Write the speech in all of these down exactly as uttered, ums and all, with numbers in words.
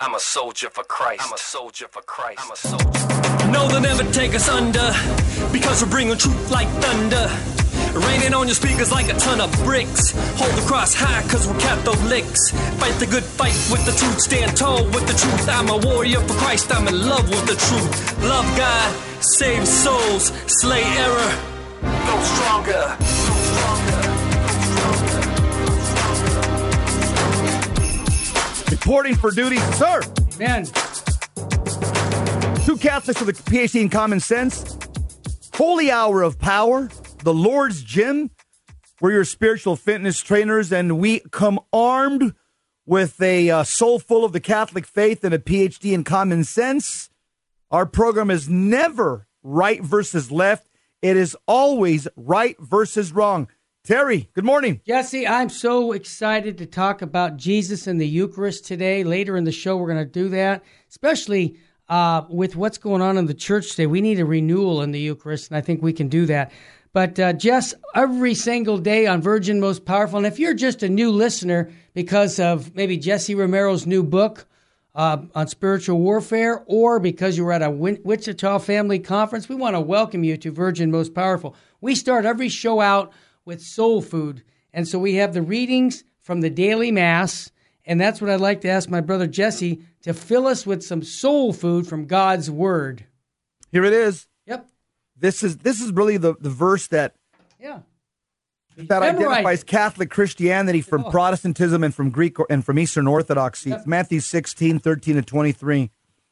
I'm a soldier for Christ. I'm a soldier for Christ. I'm a soldier. No, they'll never take us under, because we're bringing truth like thunder. Raining on your speakers like a ton of bricks. Hold the cross high, cause we're Catholics. Fight the good fight with the truth. Stand tall with the truth. I'm a warrior for Christ. I'm in love with the truth. Love God, save souls, slay error. Go stronger. Go stronger. Reporting for duty, sir. Man. Two Catholics with a P H D in common sense. Holy Hour of Power. The Lord's Gym. We're your spiritual fitness trainers, and we come armed with a uh, soul full of the Catholic faith and a P H D in common sense. Our program is never right versus left. It is always right versus wrong. Terry, good morning. Jesse, I'm so excited to talk about Jesus and the Eucharist today. Later in the show, we're going to do that, especially uh, with what's going on in the church today. We need a renewal in the Eucharist, and I think we can do that. But, uh, Jess, every single day on Virgin Most Powerful, and if you're just a new listener because of maybe Jesse Romero's new book uh, on spiritual warfare, or because you were at a Win- Wichita Family Conference, we want to welcome you to Virgin Most Powerful. We start every show out with soul food. And so we have the readings from the daily Mass, and that's what I'd like to ask my brother Jesse to fill us with some soul food from God's Word. Here it is. Yep. This is this is really the, the verse that yeah. that Memorize identifies it. Catholic Christianity from Oh. Protestantism and from Greek and from Eastern Orthodoxy. Yep. It's Matthew sixteen, thirteen, and twenty-three.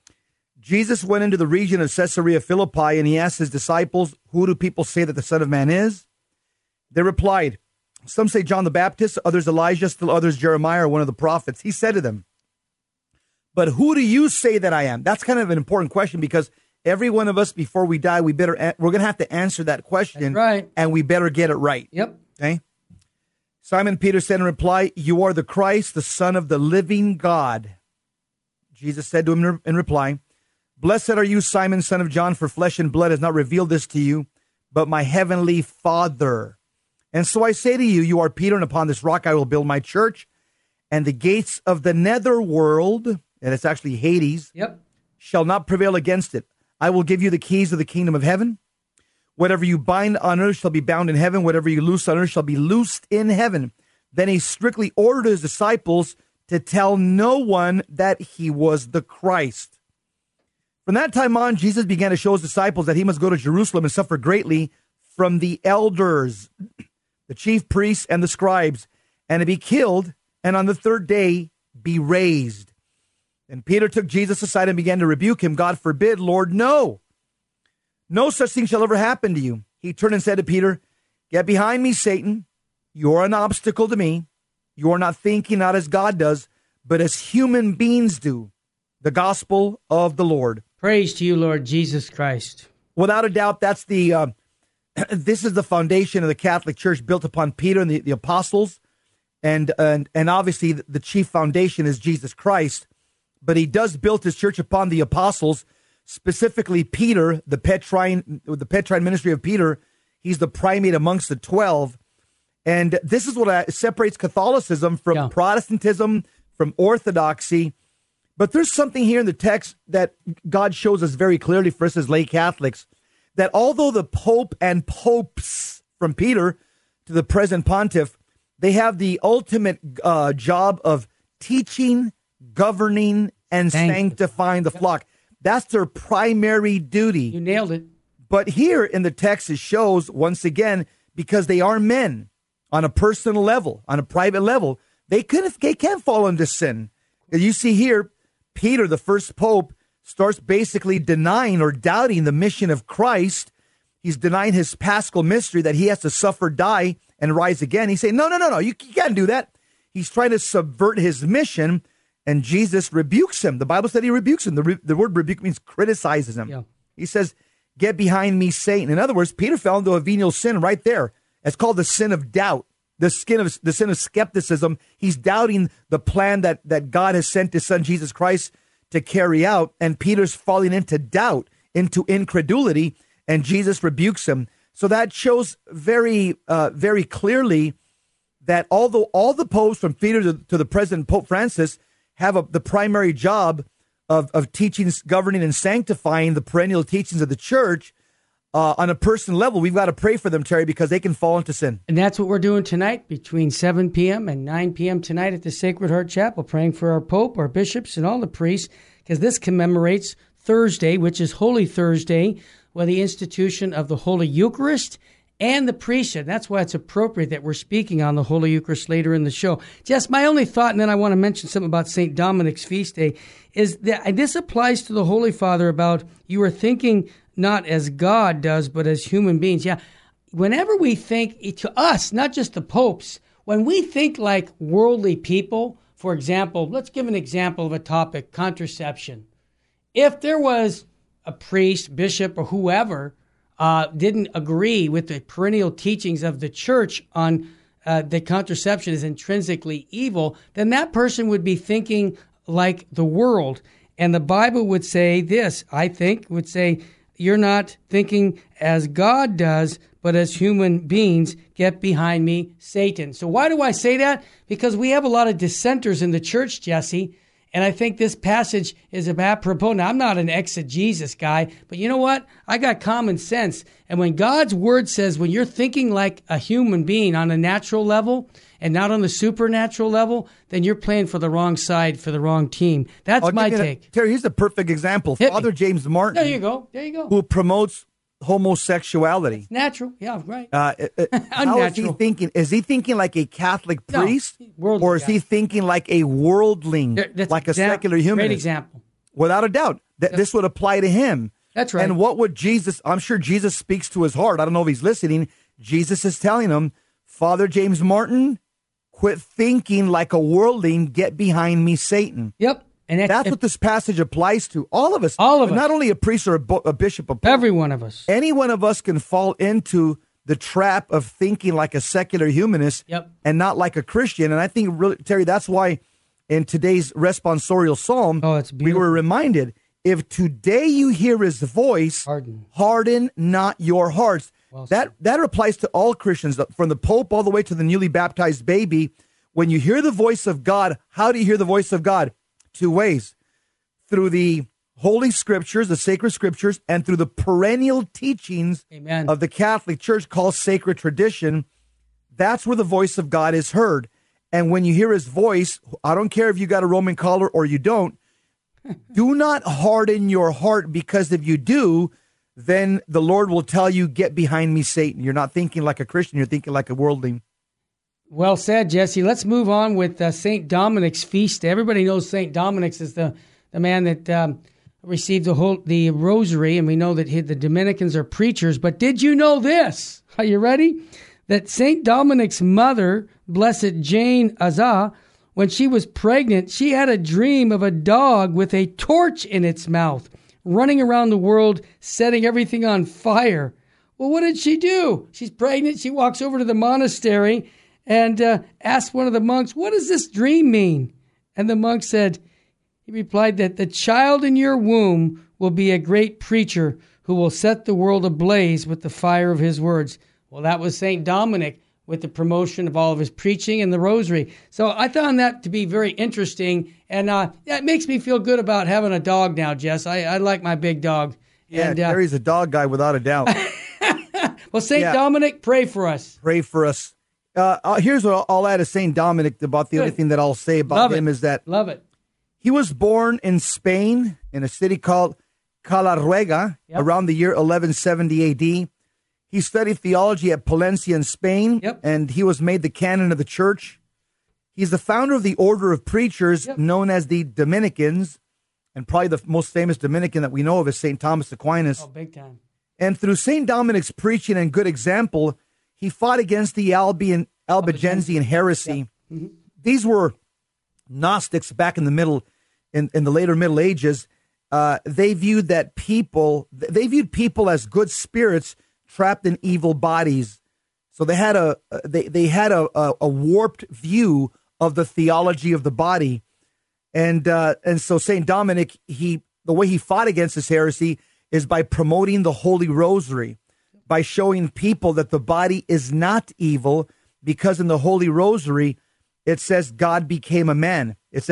Jesus went into the region of Caesarea Philippi, and he asked his disciples, "Who do people say that the Son of Man is?" They replied, "Some say John the Baptist, others Elijah, still others Jeremiah or one of the prophets." He said to them, "But who do you say that I am?" That's kind of an important question, because every one of us, before we die, we better we're going to have to answer that question. That's right. And we better get it right. Yep. Okay. Simon Peter said in reply, "You are the Christ, the Son of the living God." Jesus said to him in reply, "Blessed are you, Simon, son of John, for flesh and blood has not revealed this to you, but my heavenly Father. And so I say to you, you are Peter, and upon this rock I will build my church, and the gates of the nether world," and it's actually Hades, Yep. "shall not prevail against it. I will give you the keys of the kingdom of heaven. Whatever you bind on earth shall be bound in heaven. Whatever you loose on earth shall be loosed in heaven." Then he strictly ordered his disciples to tell no one that he was the Christ. From that time on, Jesus began to show his disciples that he must go to Jerusalem and suffer greatly from the elders, the chief priests, and the scribes, and to be killed, and on the third day be raised. And Peter took Jesus aside and began to rebuke him. "God forbid, Lord, no. No such thing shall ever happen to you." He turned and said to Peter, "Get behind me, Satan. You are an obstacle to me. You are not thinking not as God does, but as human beings do. The gospel of the Lord." Praise to you, Lord Jesus Christ. Without a doubt, that's the uh, this is the foundation of the Catholic Church, built upon Peter and the, the apostles, and and and obviously the chief foundation is Jesus Christ. But he does build his church upon the apostles, specifically Peter, the Petrine, the Petrine ministry of Peter. He's the primate amongst the twelve, and this is what uh, separates Catholicism from Yeah. Protestantism, from Orthodoxy. But there's something here in the text that God shows us very clearly for us as lay Catholics, that although the Pope and popes, from Peter to the present pontiff, they have the ultimate uh, job of teaching, governing, and Thank sanctifying the flock. That's their primary duty. You nailed it. But here in the text, it shows, once again, because they are men on a personal level, on a private level, they, couldn't, they can't fall into sin. You see here, Peter, the first pope, starts basically denying or doubting the mission of Christ. He's denying his paschal mystery, that he has to suffer, die, and rise again. He's saying, no, no, no, no, you, you can't do that. He's trying to subvert his mission, and Jesus rebukes him. The Bible said he rebukes him. The, re- the word rebuke means criticizes him. Yeah. He says, "Get behind me, Satan." In other words, Peter fell into a venial sin right there. It's called the sin of doubt, the skin of the sin of skepticism. He's doubting the plan that, that God has sent his son, Jesus Christ, to carry out. And Peter's falling into doubt, into incredulity, and Jesus rebukes him. So that shows very, uh, very clearly that although all the popes from Peter to, to the present Pope Francis have a, the primary job of, of teaching, governing, and sanctifying the perennial teachings of the church uh, on a personal level, we've got to pray for them, Terry, because they can fall into sin. And that's what we're doing tonight between seven p.m. and nine p.m. tonight at the Sacred Heart Chapel, praying for our Pope, our bishops, and all the priests, because this commemorates Thursday, which is Holy Thursday, well, the institution of the Holy Eucharist and the priesthood. That's why it's appropriate that we're speaking on the Holy Eucharist later in the show. Jess, my only thought, and then I want to mention something about Saint Dominic's feast day, is that and this applies to the Holy Father about you are thinking not as God does, but as human beings. Yeah, whenever we think, to us, not just the popes, when we think like worldly people, for example, let's give an example of a topic, contraception. If there was a priest, bishop, or whoever uh, didn't agree with the perennial teachings of the church on uh, that contraception is intrinsically evil, then that person would be thinking like the world. And the Bible would say this, I think, would say, you're not thinking as God does, but as human beings. Get behind me, Satan. So why do I say that? Because we have a lot of dissenters in the church, Jesse. And I think this passage is apropos. Now, I'm not an exegesis guy, but you know what? I got common sense. And when God's word says, when you're thinking like a human being on a natural level and not on the supernatural level, then you're playing for the wrong side, for the wrong team. That's I'll my give you take. A, Terry, here's a perfect example. Hit Father me. James Martin. There you go. There you go. Who promotes homosexuality. Natural. Yeah, right. Uh, uh, how is he thinking? Is he thinking like a Catholic priest? No, or is guy. he thinking like a worldling, There, that's like a exam- secular humanist? Great example. Without a doubt. That this would apply to him. That's right. And what would Jesus, I'm sure Jesus speaks to his heart. I don't know if he's listening. Jesus is telling him, Father James Martin, quit thinking like a worldling, get behind me, Satan. Yep. And that, That's if, what this passage applies to. All of us. All of but us. Not only a priest or a, bo- a bishop, a pope. every one of us. Any one of us can fall into the trap of thinking like a secular humanist Yep. and not like a Christian. And I think, really, Terry, that's why in today's responsorial psalm, Oh, it's we beautiful. were reminded, if today you hear his voice, Harden. harden not your hearts. Well that said. that applies to all Christians, from the Pope all the way to the newly baptized baby. When you hear the voice of God, how do you hear the voice of God? Two ways. Through the Holy Scriptures, the sacred Scriptures, and through the perennial teachings Amen. of the Catholic Church called sacred tradition. That's where the voice of God is heard. And when you hear his voice, I don't care if you got a Roman collar or you don't, do not harden your heart, because if you do, then the Lord will tell you, get behind me, Satan. You're not thinking like a Christian, you're thinking like a worldling. Well said, Jesse. Let's move on with uh, Saint Dominic's feast. Everybody knows Saint Dominic's is the, the man that um, received the whole the rosary, and we know that he, the Dominicans are preachers. But did you know this? Are you ready? That Saint Dominic's mother, Blessed Jane Azza, when she was pregnant, she had a dream of a dog with a torch in its mouth, running around the world, setting everything on fire. Well, what did she do? She's pregnant. She walks over to the monastery and uh, asked one of the monks, what does this dream mean? And the monk said, he replied that the child in your womb will be a great preacher who will set the world ablaze with the fire of his words. Well, that was Saint Dominic with the promotion of all of his preaching and the rosary. So I found that to be very interesting. And uh, that makes me feel good about having a dog now, Jess. I, I like my big dog. Yeah, and, uh, Terry's a dog guy without a doubt. well, Saint Yeah. Dominic, pray for us. Pray for us. Uh, uh, here's what I'll, I'll add to Saint Dominic. About the Good. only thing that I'll say about Love him it. is that Love it. he was born in Spain in a city called Calaruega Yep. around the year eleven seventy A D. He studied theology at Palencia in Spain, Yep. and he was made the canon of the church. He's the founder of the order of preachers Yep. known as the Dominicans, and probably the most famous Dominican that we know of is Saint Thomas Aquinas. Oh, big time. And through Saint Dominic's preaching and good example, he fought against the Albion, Albigensian heresy. These were Gnostics back in the middle, in, in the later Middle Ages. Uh, they viewed that people, they viewed people as good spirits trapped in evil bodies. So they had a they they had a, a, a warped view of the theology of the body, and uh, and so Saint Dominic, he the way he fought against this heresy is by promoting the Holy Rosary, by showing people that the body is not evil, because in the Holy Rosary it says God became a man. It says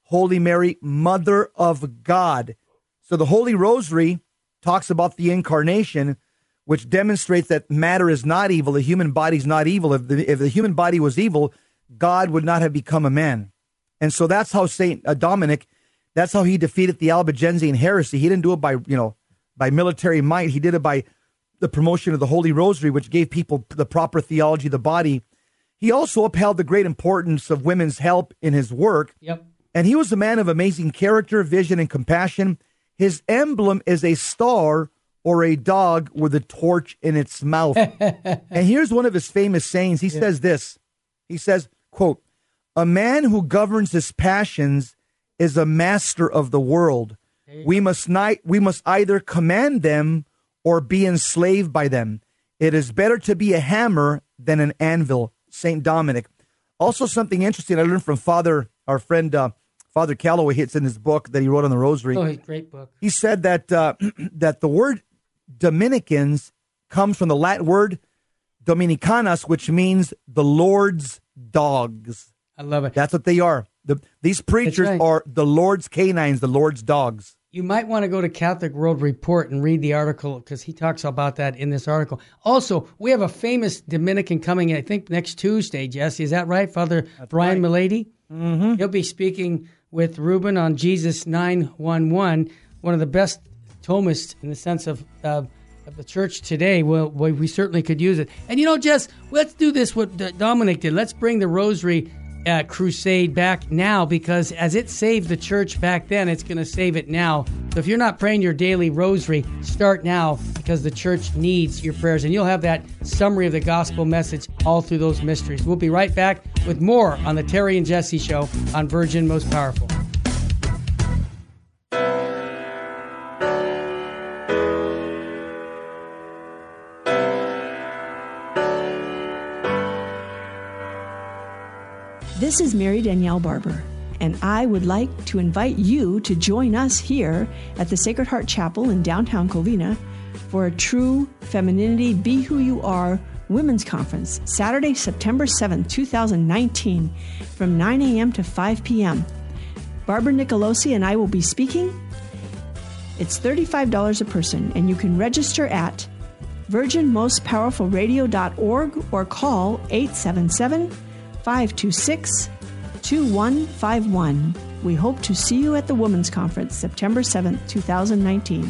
Holy Mary, Mother of God. So the Holy Rosary talks about the incarnation, which demonstrates that matter is not evil. The human body is not evil. If the, if the human body was evil, God would not have become a man. And so that's how Saint Dominic, that's how he defeated the Albigensian heresy. He didn't do it by, you know, by military might. He did it by the promotion of the Holy Rosary, which gave people the proper theology of the body. He also upheld the great importance of women's help in his work. Yep. And he was a man of amazing character, vision, and compassion. His emblem is a star or a dog with a torch in its mouth. And here's one of his famous sayings. He yeah. says this. He says, quote, "A man who governs his passions is a master of the world. We must not, we must either command them or be enslaved by them. It is better to be a hammer than an anvil." Saint Dominic. Also something interesting I learned from Father, our friend, uh, Father Calloway, it's in his book that he wrote on the Rosary. Oh, great book. He said that uh, that the word Dominicans comes from the Latin word Dominicanas, which means the Lord's dogs. I love it. That's what they are. The, these preachers right. are the Lord's canines, the Lord's dogs. You might want to go to Catholic World Report and read the article because he talks about that in this article. Also, we have a famous Dominican coming, I think, next Tuesday, Jesse. Is that right? Father That's Brian right. Milady? Mm-hmm. He'll be speaking with Ruben on Jesus nine one one, one of the best Thomists in the sense of uh, of the church today. Well, we certainly could use it. And, you know, Jess, let's do this what Dominic did. Let's bring the Rosary Uh, crusade back now, because as it saved the church back then, it's going to save it now. So if you're not praying your daily rosary, start now, because the church needs your prayers. And you'll have that summary of the gospel message all through those mysteries. We'll be right back with more on the Terry and Jesse Show on Virgin Most Powerful. This is Mary Danielle Barber, and I would like to invite you to join us here at the Sacred Heart Chapel in downtown Covina for a True Femininity Be Who You Are Women's Conference, Saturday, September seventh, twenty nineteen, from nine a.m. to five p.m. Barbara Nicolosi and I will be speaking. It's thirty-five dollars a person, and you can register at virgin most powerful radio dot org or call eight seven seven, five two six, two one five one. We hope to see you at the Women's Conference, September seventh, twenty nineteen.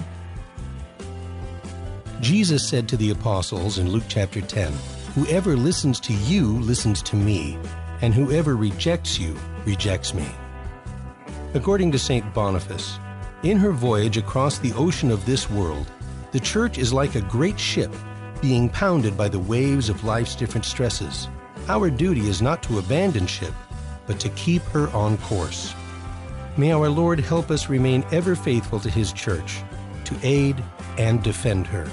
Jesus said to the apostles in Luke chapter ten, "Whoever listens to you listens to me, and whoever rejects you rejects me." According to Saint Boniface, in her voyage across the ocean of this world, the Church is like a great ship being pounded by the waves of life's different stresses. Our duty is not to abandon ship, but to keep her on course. May our Lord help us remain ever faithful to His Church, to aid and defend her.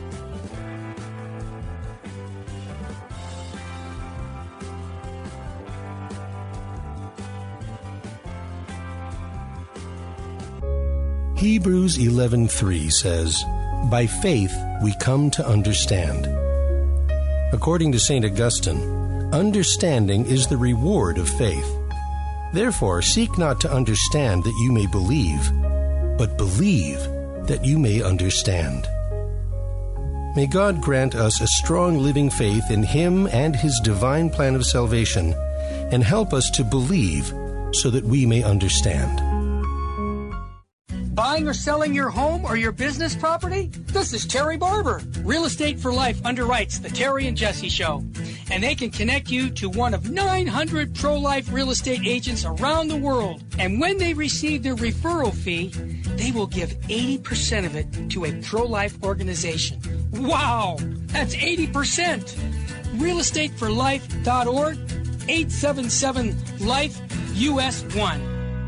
Hebrews eleven three says, "By faith we come to understand." According to Saint Augustine, understanding is the reward of faith. Therefore, seek not to understand that you may believe, but believe that you may understand. May God grant us a strong living faith in Him and His divine plan of salvation, and help us to believe so that we may understand. Buying or selling your home or your business property? This is Terry Barber. Real Estate for Life underwrites the Terry and Jesse Show, and they can connect you to one of nine hundred pro-life real estate agents around the world. And when they receive their referral fee, they will give eighty percent of it to a pro-life organization. Wow, that's eighty percent. real estate for life dot org, eight seven seven life U S one.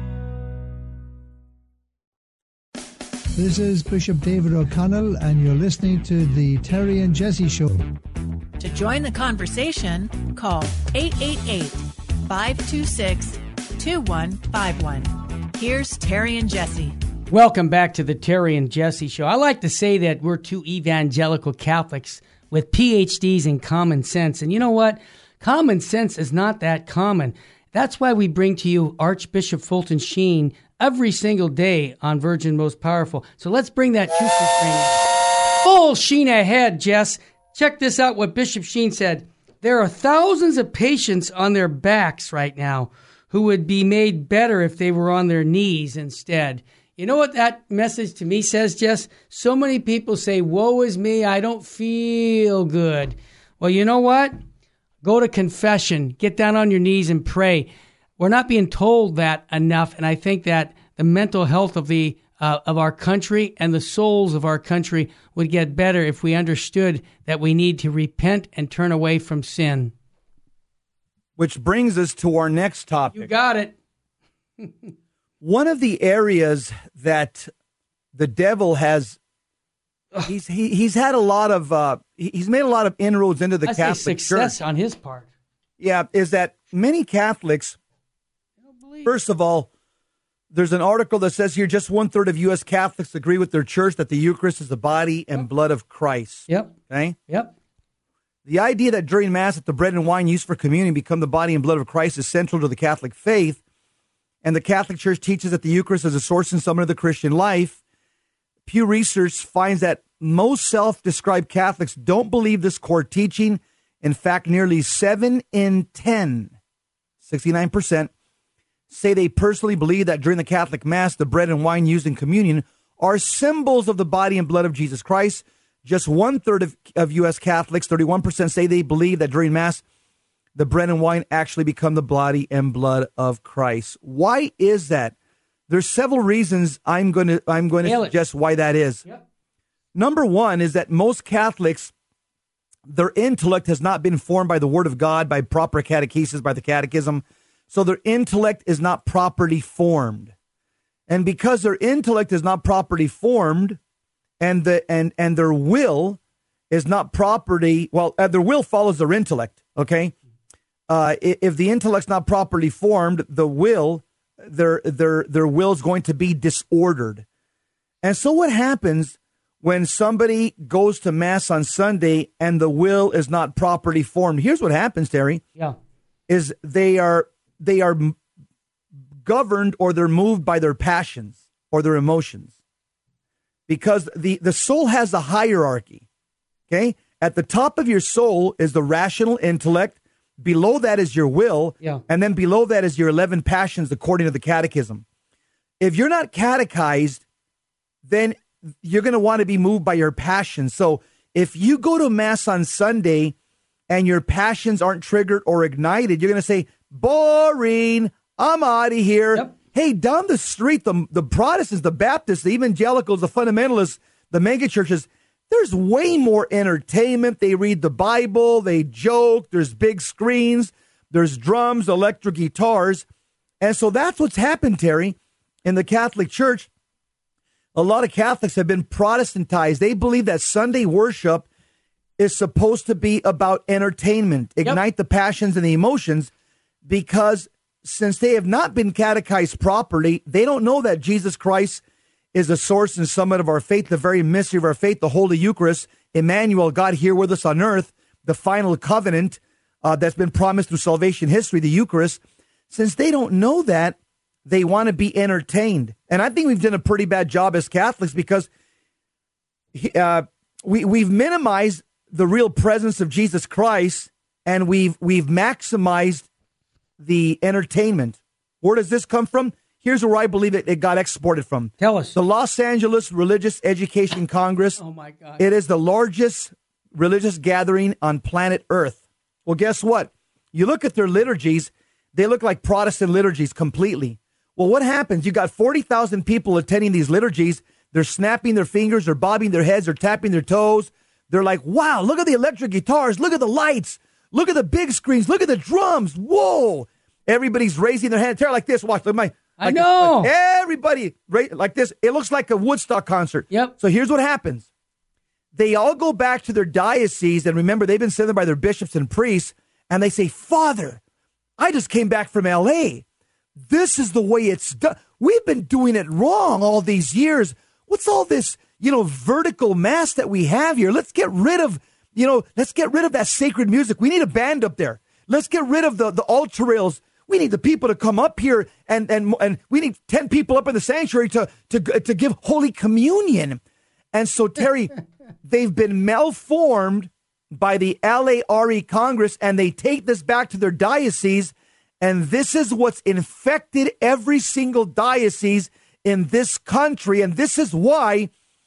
This is Bishop David O'Connell, and you're listening to the Terry and Jesse Show. To join the conversation, call eight eight eight, five two six, two one five one. Here's Terry and Jesse. Welcome back to the Terry and Jesse Show. I like to say that we're two evangelical Catholics with P H Ds in common sense. And you know what? Common sense is not that common. That's why we bring to you Archbishop Fulton Sheen every single day on Virgin Most Powerful. So let's bring that truth training full Sheen ahead, Jess. Check this out, what Bishop Sheen said. There are thousands of patients on their backs right now who would be made better if they were on their knees instead. You know what that message to me says, Jess? So many people say, woe is me, I don't feel good. Well, you know what? Go to confession. Get down on your knees and pray. We're not being told that enough, and I think that the mental health of the uh, of our country and the souls of our country would get better if we understood that we need to repent and turn away from sin. Which brings us to our next topic. You got it. One of the areas that the devil has, he's he, he's had a lot of, uh, he's made a lot of inroads into the That's Catholic a success Church. on his part. Yeah, is that many Catholics, first of all, there's an article that says here just one third of U S Catholics agree with their church that the Eucharist is the body and Yep. blood of Christ. Yep. Okay? Yep. The idea that during Mass that the bread and wine used for communion become the body and blood of Christ is central to the Catholic faith. And the Catholic Church teaches that the Eucharist is a source and summit of the Christian life. Pew Research finds that most self-described Catholics don't believe this core teaching. In fact, nearly seven in ten, sixty-nine percent, say they personally believe that during the Catholic Mass, the bread and wine used in communion are symbols of the body and blood of Jesus Christ. Just one-third of, of U S Catholics, thirty-one percent, say they believe that during Mass, the bread and wine actually become the body and blood of Christ. Why is that? There's several reasons I'm going to I'm going to Nail it. suggest why that is. Yep. Number one is that most Catholics, their intellect has not been formed by the Word of God, by proper catechesis, by the Catechism. So their intellect is not properly formed. And because their intellect is not properly formed, and the and and their will is not properly, well, uh, their will follows their intellect, okay? Uh, if the intellect's not properly formed, the will, their their their will is going to be disordered. And so what happens when somebody goes to Mass on Sunday and the will is not properly formed? Here's what happens, Terry. Yeah. Is they are they are governed or they're moved by their passions or their emotions. Because the, the soul has a hierarchy, okay? At the top of your soul is the rational intellect. Below that is your will. Yeah. And then below that is your eleven passions, according to the Catechism. If you're not catechized, then you're going to want to be moved by your passions. So if you go to Mass on Sunday and your passions aren't triggered or ignited, you're going to say, boring, I'm out of here. Yep. Hey, down the street, the, the Protestants, the Baptists, the Evangelicals, the Fundamentalists, the mega churches, there's way more entertainment. They read the Bible, they joke, there's big screens, there's drums, electric guitars. And so that's what's happened, Terry, in the Catholic Church. A lot of Catholics have been Protestantized. They believe that Sunday worship is supposed to be about entertainment, ignite yep. the passions and the emotions, because since they have not been catechized properly, they don't know that Jesus Christ is the source and summit of our faith, the very mystery of our faith, the Holy Eucharist, Emmanuel, God here with us on earth, the final covenant uh, that's been promised through salvation history, the Eucharist. Since they don't know that, they want to be entertained. And I think we've done a pretty bad job as Catholics because uh, we, we've minimized the real presence of Jesus Christ, and we've we've maximized the entertainment. Where does this come from? Here's where I believe it, it got exported from. Tell us. The Los Angeles Religious Education Congress. Oh, my God. It is the largest religious gathering on planet Earth. Well, guess what? You look at their liturgies, they look like Protestant liturgies completely. Well, what happens? You got forty thousand people attending these liturgies. They're snapping their fingers, they're bobbing their heads, they're tapping their toes. They're like, wow, look at the electric guitars, look at the lights, look at the big screens, look at the drums. Whoa. Everybody's raising their hand. They're like this. Watch. Look, my, like I know. Like everybody like this. It looks like a Woodstock concert. Yep. So here's what happens. They all go back to their diocese. And remember, they've been sent there by their bishops and priests. And they say, Father, I just came back from L A. This is the way it's done. We've been doing it wrong all these years. What's all this, you know, vertical mass that we have here? Let's get rid of, you know, let's get rid of that sacred music. We need a band up there. Let's get rid of the, the altar rails. We need the people to come up here, and and and we need ten people up in the sanctuary to to to give Holy Communion. And so, Terry, they've been malformed by the L A R E Congress, and they take this back to their diocese, and this is what's infected every single diocese in this country, and this is why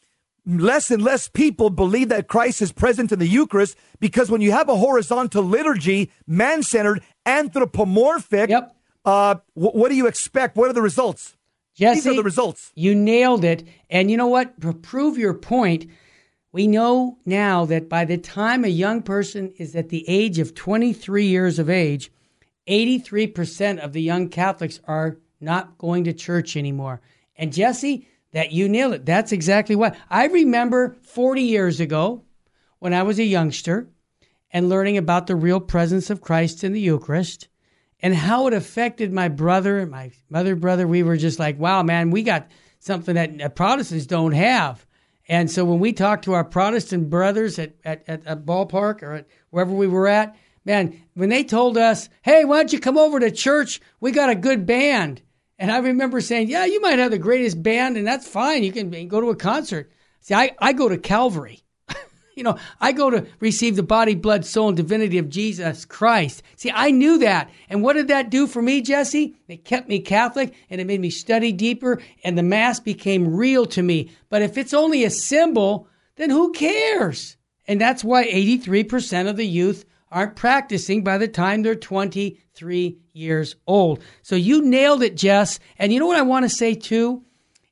less and less people believe that Christ is present in the Eucharist, because when you have a horizontal liturgy, man-centered, anthropomorphic, yep. uh, w- what do you expect? What are the results? Jesse, These are the results. You nailed it. And you know what? To prove your point, we know now that by the time a young person is at the age of twenty-three years of age, eighty-three percent of the young Catholics are not going to church anymore. And Jesse, that you nailed it. That's exactly what. I remember forty years ago when I was a youngster and learning about the real presence of Christ in the Eucharist and how it affected my brother and my mother brother. We were just like, wow, man, we got something that Protestants don't have. And so when we talked to our Protestant brothers at, at, at a ballpark or at wherever we were at, man, when they told us, hey, why don't you come over to church? We got a good band. And I remember saying, yeah, you might have the greatest band, and that's fine. You can go to a concert. See, I, I go to Calvary. you know, I go to receive the body, blood, soul, and divinity of Jesus Christ. See, I knew that. And what did that do for me, Jesse? It kept me Catholic, and it made me study deeper, and the Mass became real to me. But if it's only a symbol, then who cares? And that's why eighty-three percent of the youth aren't practicing by the time they're twenty-three years old. So you nailed it, Jess. And you know what I want to say too?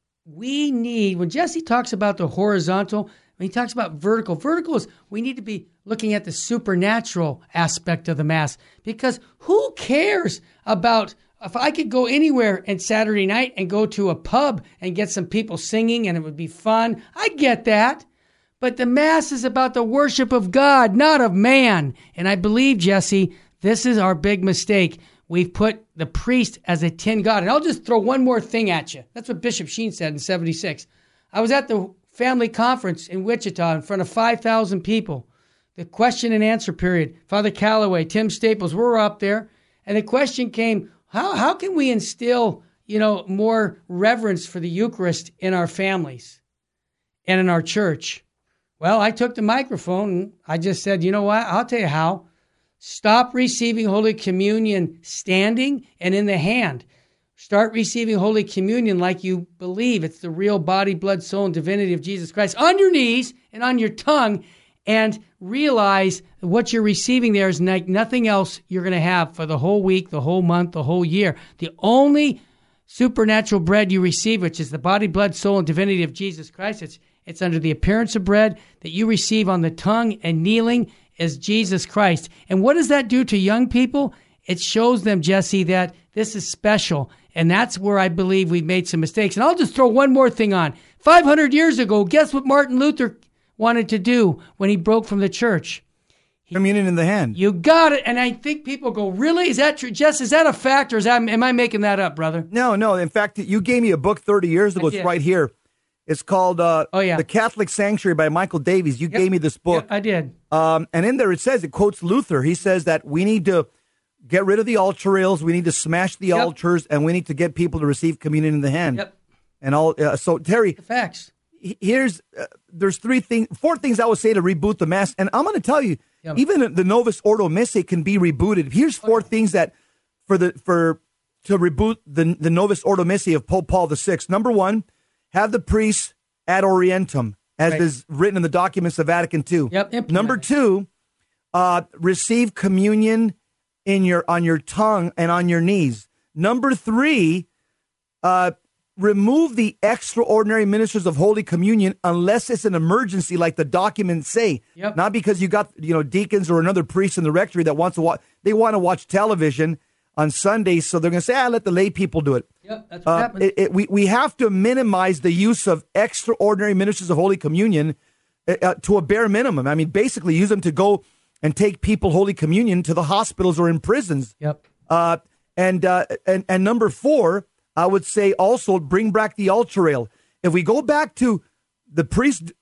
We need, when Jesse talks about the horizontal, when he talks about vertical, vertical is we need to be looking at the supernatural aspect of the Mass, because who cares about, if I could go anywhere and Saturday night and go to a pub and get some people singing and it would be fun. I get that. But the Mass is about the worship of God, not of man. And I believe, Jesse, this is our big mistake. We've put the priest as a tin god. And I'll just throw one more thing at you. That's what Bishop Sheen said in seventy-six. I was at the family conference in Wichita in front of five thousand people. The question and answer period. Father Calloway, Tim Staples, we were up there. And the question came, how, how can we instill, you know, more reverence for the Eucharist in our families and in our church? Well, I took the microphone and I just said, you know what? I'll tell you how. Stop receiving Holy Communion standing and in the hand. Start receiving Holy Communion like you believe it's the real body, blood, soul, and divinity of Jesus Christ on your knees and on your tongue, and realize what you're receiving there is like nothing else you're going to have for the whole week, the whole month, the whole year. The only supernatural bread you receive, which is the body, blood, soul, and divinity of Jesus Christ, it's It's under the appearance of bread that you receive on the tongue and kneeling as Jesus Christ. And what does that do to young people? It shows them, Jesse, that this is special. And that's where I believe we've made some mistakes. And I'll just throw one more thing on. five hundred years ago, guess what Martin Luther wanted to do when he broke from the church? He, Communion in the hand. You got it. And I think people go, really? Is that true? Jess, is that a fact, or is that, am I making that up, brother? No, no. In fact, you gave me a book thirty years ago. It's right here. It's called uh, oh, yeah. The Catholic Sanctuary by Michael Davies. You yep. gave me this book. Yep, I did. Um, and in there it says, it quotes Luther. He says that we need to get rid of the altar rails. We need to smash the yep. altars, and we need to get people to receive communion in the hand. Yep. And all. Uh, so, Terry, the facts. Here's uh, there's three things, four things I would say to reboot the Mass. And I'm going to tell you, yep. even the Novus Ordo Missae can be rebooted. Here's four okay. things that for the for to reboot the the Novus Ordo Missae of Pope Paul the Sixth. Number one, have the priests ad orientem, as right. is written in the documents of Vatican Two. Yep. Number two, uh, receive communion in your on your tongue and on your knees. Number three, uh, remove the extraordinary ministers of Holy Communion unless it's an emergency, like the documents say. Yep. Not because you got you know deacons or another priest in the rectory that wants to watch. They want to watch television on Sundays, so they're going to say, "Ah, let the lay people do it." Yep, that's what uh, happens. It, it, we we have to minimize the use of extraordinary ministers of Holy Communion uh, to a bare minimum. I mean, basically, use them to go and take people Holy Communion to the hospitals or in prisons. Yep. Uh, and uh, and and number four, I would say also bring back the altar rail. If we go back to the priest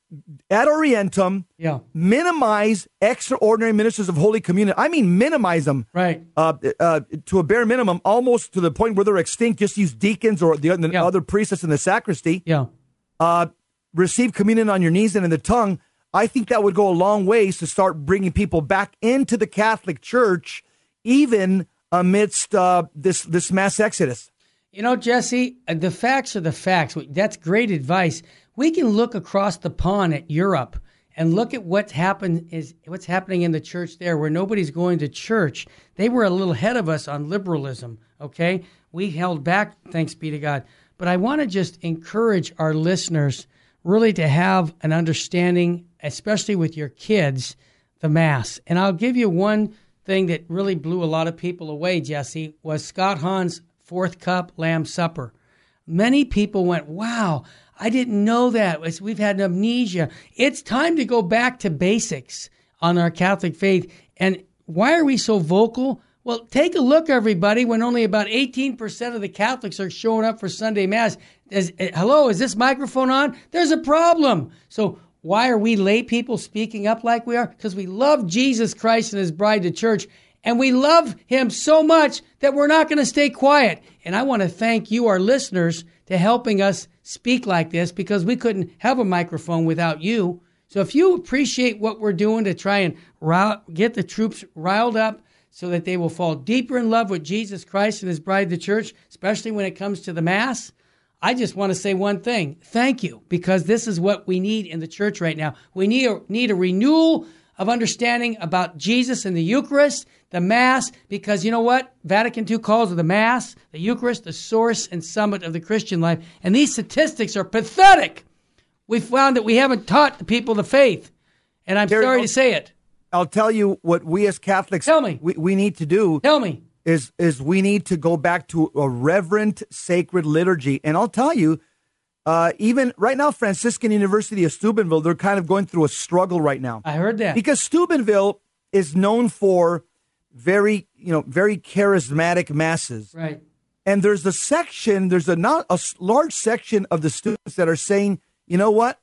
Ad Orientem, yeah. minimize extraordinary ministers of Holy Communion. I mean, minimize them. Right. Uh, uh, to a bare minimum, almost to the point where they're extinct. Just use deacons or the, the yeah. other priests in the sacristy. Yeah. Uh, receive communion on your knees and in the tongue. I think that would go a long ways to start bringing people back into the Catholic Church, even amidst uh, this this mass exodus. You know, Jesse, the facts are the facts. That's great advice. We can look across the pond at Europe and look at what's happened is what's happening in the church there, where nobody's going to church. They were a little ahead of us on liberalism. Okay, we held back, thanks be to God. But I want to just encourage our listeners really to have an understanding, especially with your kids, the Mass. And I'll give you one thing that really blew a lot of people away, Jesse, was Scott Hahn's Fourth Cup Lamb Supper. Many people went, wow, I didn't know that. We've had amnesia. It's time to go back to basics on our Catholic faith. And why are we so vocal? Well, take a look, everybody, when only about eighteen percent of the Catholics are showing up for Sunday Mass. Is, hello, is this microphone on? There's a problem. So why are we lay people speaking up like we are? Because we love Jesus Christ and his bride, the church, and we love him so much that we're not going to stay quiet. And I want to thank you, our listeners, to helping us speak like this, because we couldn't have a microphone without you. So if you appreciate what we're doing to try and rile, get the troops riled up so that they will fall deeper in love with Jesus Christ and his bride, the church, especially when it comes to the Mass, I just want to say one thing. Thank you, because this is what we need in the church right now. We need a, need a renewal of understanding about Jesus and the Eucharist, the Mass, because you know what? Vatican Two calls the Mass, the Eucharist, the source and summit of the Christian life. And these statistics are pathetic. We found that we haven't taught the people the faith. And I'm Terry, sorry I'll, to say it. I'll tell you what we as Catholics Tell me. We, we need to do. Tell me. Is, is we need to go back to a reverent, sacred liturgy. And I'll tell you, uh, even right now, Franciscan University of Steubenville, they're kind of going through a struggle right now. I heard that. Because Steubenville is known for very, you know, very charismatic masses. Right. And there's a section, there's a not a large section of the students that are saying, you know what?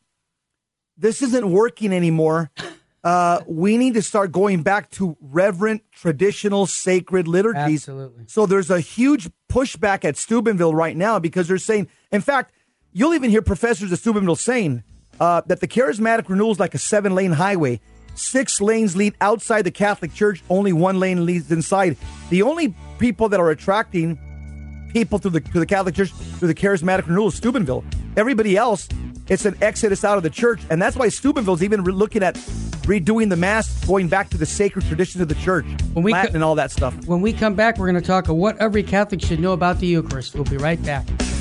This isn't working anymore. Uh, we need to start going back to reverent, traditional, sacred liturgies. Absolutely. So there's a huge pushback at Steubenville right now because they're saying, in fact, you'll even hear professors at Steubenville saying uh, that the charismatic renewal is like a seven-lane highway. Six lanes lead outside the Catholic Church. Only one lane leads inside. The only people that are attracting people to the to the Catholic Church through the charismatic renewal is Steubenville. Everybody else, it's an exodus out of the church. And that's why Steubenville's even re- looking at redoing the Mass, going back to the sacred traditions of the church, when we Latin co- and all that stuff. When we come back, we're going to talk about what every Catholic should know about the Eucharist. We'll be right back.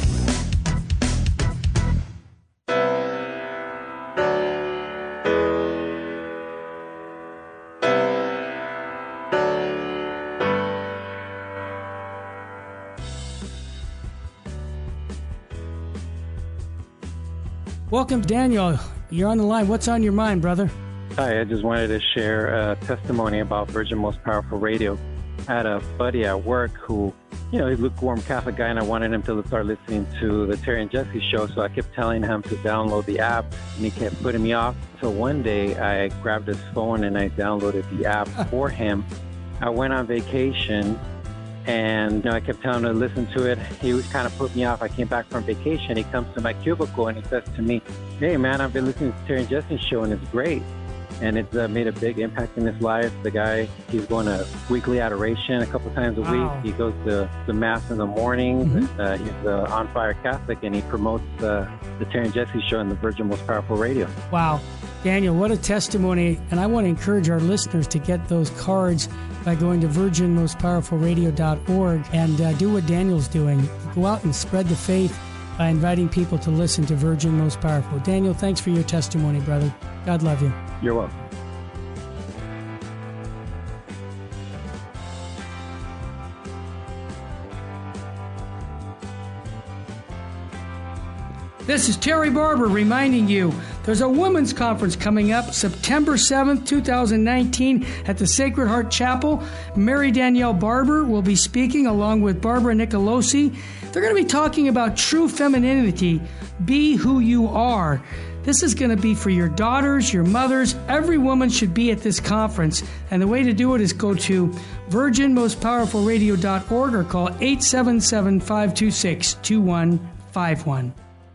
Welcome, Daniel. You're on the line. What's on your mind, brother? Hi, I just wanted to share a testimony about Virgin Most Powerful Radio. I had a buddy at work who, you know, he's a lukewarm Catholic guy, and I wanted him to start listening to the Terry and Jesse show, so I kept telling him to download the app, and he kept putting me off. So one day, I grabbed his phone and I downloaded the app for him. I went on vacation, and you know, I kept telling him to listen to it. He was kind of put me off. I came back from vacation. He comes to my cubicle, and he says to me, "Hey, man, I've been listening to the Terry and Jesse show, and it's great." And it's uh, made a big impact in his life. The guy, he's going to weekly adoration a couple times a Wow. week. He goes to the Mass in the morning. Mm-hmm. Uh, he's an on-fire Catholic, and he promotes uh, the Terry and Jesse show on the Virgin Most Powerful Radio. Wow. Daniel, what a testimony. And I want to encourage our listeners to get those cards by going to virgin most powerful radio dot org and uh, do what Daniel's doing. Go out and spread the faith by inviting people to listen to Virgin Most Powerful. Daniel, thanks for your testimony, brother. God love you. You're welcome. This is Terry Barber reminding you there's a women's conference coming up September seventh, twenty nineteen at the Sacred Heart Chapel. Mary Danielle Barber will be speaking along with Barbara Nicolosi. They're going to be talking about true femininity. Be who you are. This is going to be for your daughters, your mothers. Every woman should be at this conference. And the way to do it is go to virgin most powerful radio dot org or call eight seven seven, five two six, two one five one.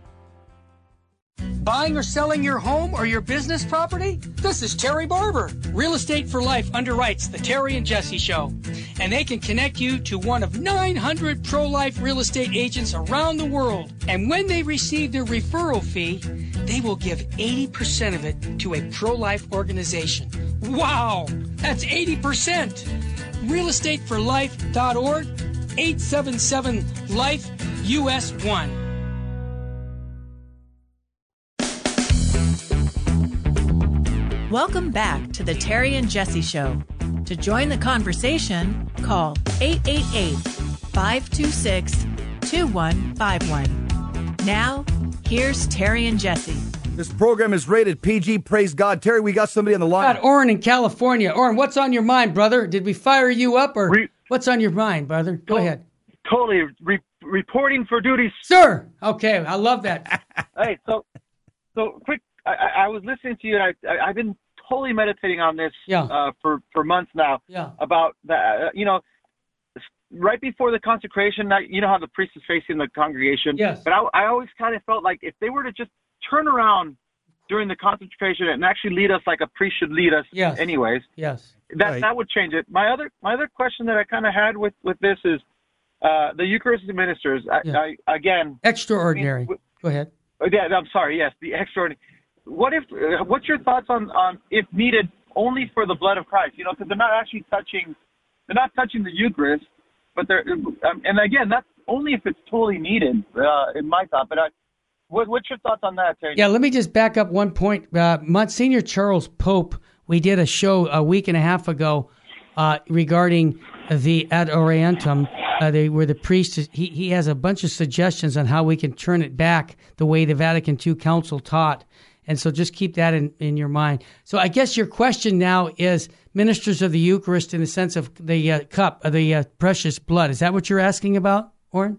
Buying or selling your home or your business property? This is Terry Barber. Real Estate for Life underwrites the Terry and Jesse Show. And they can connect you to one of nine hundred pro-life real estate agents around the world. And when they receive their referral fee, they will give eighty percent of it to a pro-life organization. Wow! That's eighty percent! real estate for life dot org, eight seven seven, life U S one. Welcome back to the Terry and Jesse Show. To join the conversation, call eight eight eight, five two six, two one five one. Now, here's Terry and Jesse. This program is rated P G. Praise God. Terry, we got somebody on the line. Got Orrin in California. Orrin, what's on your mind, brother? Did we fire you up, or Re- what's on your mind, brother? Go to- ahead. Totally. Re- reporting for duty. Sir. Okay, I love that. Hey, so, so quick. I, I was listening to you, and I, I, I've been totally meditating on this yeah. uh, for, for months now. Yeah. About that, uh, you know, right before the consecration, you know how the priest is facing the congregation. Yes. But I, I always kind of felt like if they were to just turn around during the consecration and actually lead us like a priest should lead us, yes. anyways. Yes. That right. that would change it. My other my other question that I kind of had with, with this is uh, the Eucharistic ministers. I, yeah. I, again, extraordinary. I mean, Go ahead. Yeah, I'm sorry. Yes, the extraordinary. What if? Uh, what's your thoughts on, on if needed only for the blood of Christ? You know, because they're not actually touching, they're not touching the Eucharist, but they're. Um, and again, that's only if it's totally needed, uh, in my thought. But I, what, what's your thoughts on that, Terry? Yeah, let me just back up one point. Uh, Monsignor Charles Pope, we did a show a week and a half ago uh, regarding the Ad Orientem, uh, they, where the priest is, he he has a bunch of suggestions on how we can turn it back the way the Vatican Two Council taught. And so just keep that in, in your mind. So I guess your question now is ministers of the Eucharist in the sense of the uh, cup, of the uh, precious blood. Is that what you're asking about, Orrin?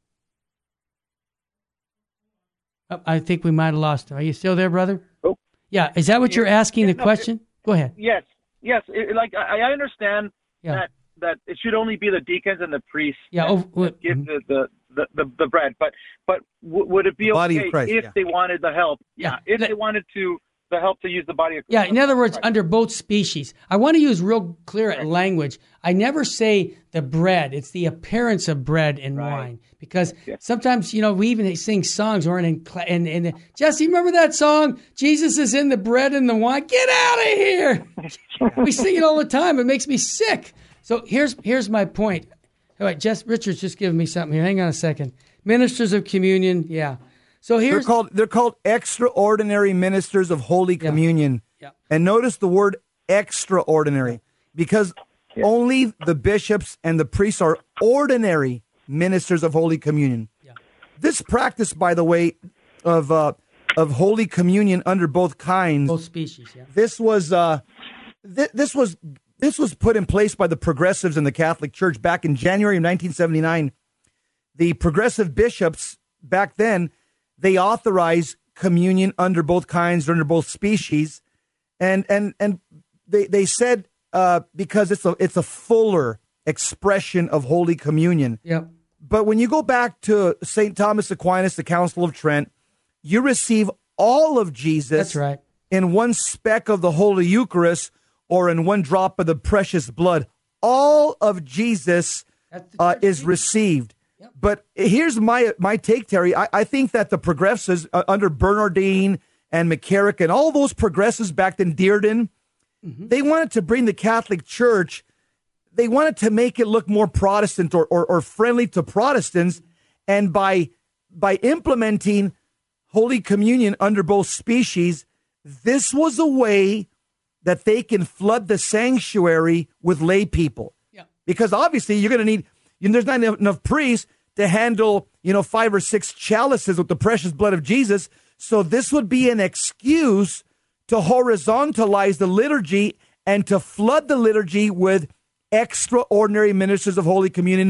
Oh, I think we might have lost him. Are you still there, brother? Oh. Yeah. Is that what you're asking, yeah, the no, question? It, Go ahead. Yes. Yes. It, like, I, I understand yeah. that, that it should only be the deacons and the priests yeah, that, oh, that give the, the, the, the, the bread. But but w- would it be okay Christ, if yeah. they wanted the help? Yeah. yeah if they wanted to the help to use the body of Christ. Yeah, in other words, Christ. under both species. I want to use real clear right. language. I never say the bread. It's the appearance of bread and right. wine. Because yeah. sometimes, you know, we even sing songs, or in, and, and Jesse, remember that song? Jesus is in the bread and the wine. Get out of here. We sing it all the time. It makes me sick. So here's here's my point. All right, Jess, Richard's just giving me something here. Hang on a second. Ministers of communion, yeah. So here's they're called they're called extraordinary ministers of Holy yeah. Communion. Yeah. And notice the word extraordinary, because yeah. only the bishops and the priests are ordinary ministers of Holy Communion. Yeah. This practice, by the way, of uh, of Holy Communion under both kinds, both species. Yeah. This was uh, th- this was this was put in place by the progressives in the Catholic Church back in January of nineteen seventy-nine. The progressive bishops back then, they authorized communion under both kinds, under both species, and and and they they said uh, because it's a it's a fuller expression of Holy Communion. Yep. But when you go back to Saint Thomas Aquinas, the Council of Trent, you receive all of Jesus. That's right. In one speck of the Holy Eucharist, or in one drop of the precious blood. All of Jesus uh, is received. Yep. But here's my my take, Terry. I, I think that the progressives uh, under Bernardine and McCarrick and all those progressives back then, Dearden, mm-hmm. they wanted to bring the Catholic Church, they wanted to make it look more Protestant or, or, or friendly to Protestants. And by by implementing Holy Communion under both species, this was a way that they can flood the sanctuary with lay people. Yeah. Because obviously you're going to need, you know, there's not enough, enough priests to handle, you know, five or six chalices with the precious blood of Jesus. So this would be an excuse to horizontalize the liturgy and to flood the liturgy with extraordinary ministers of Holy Communion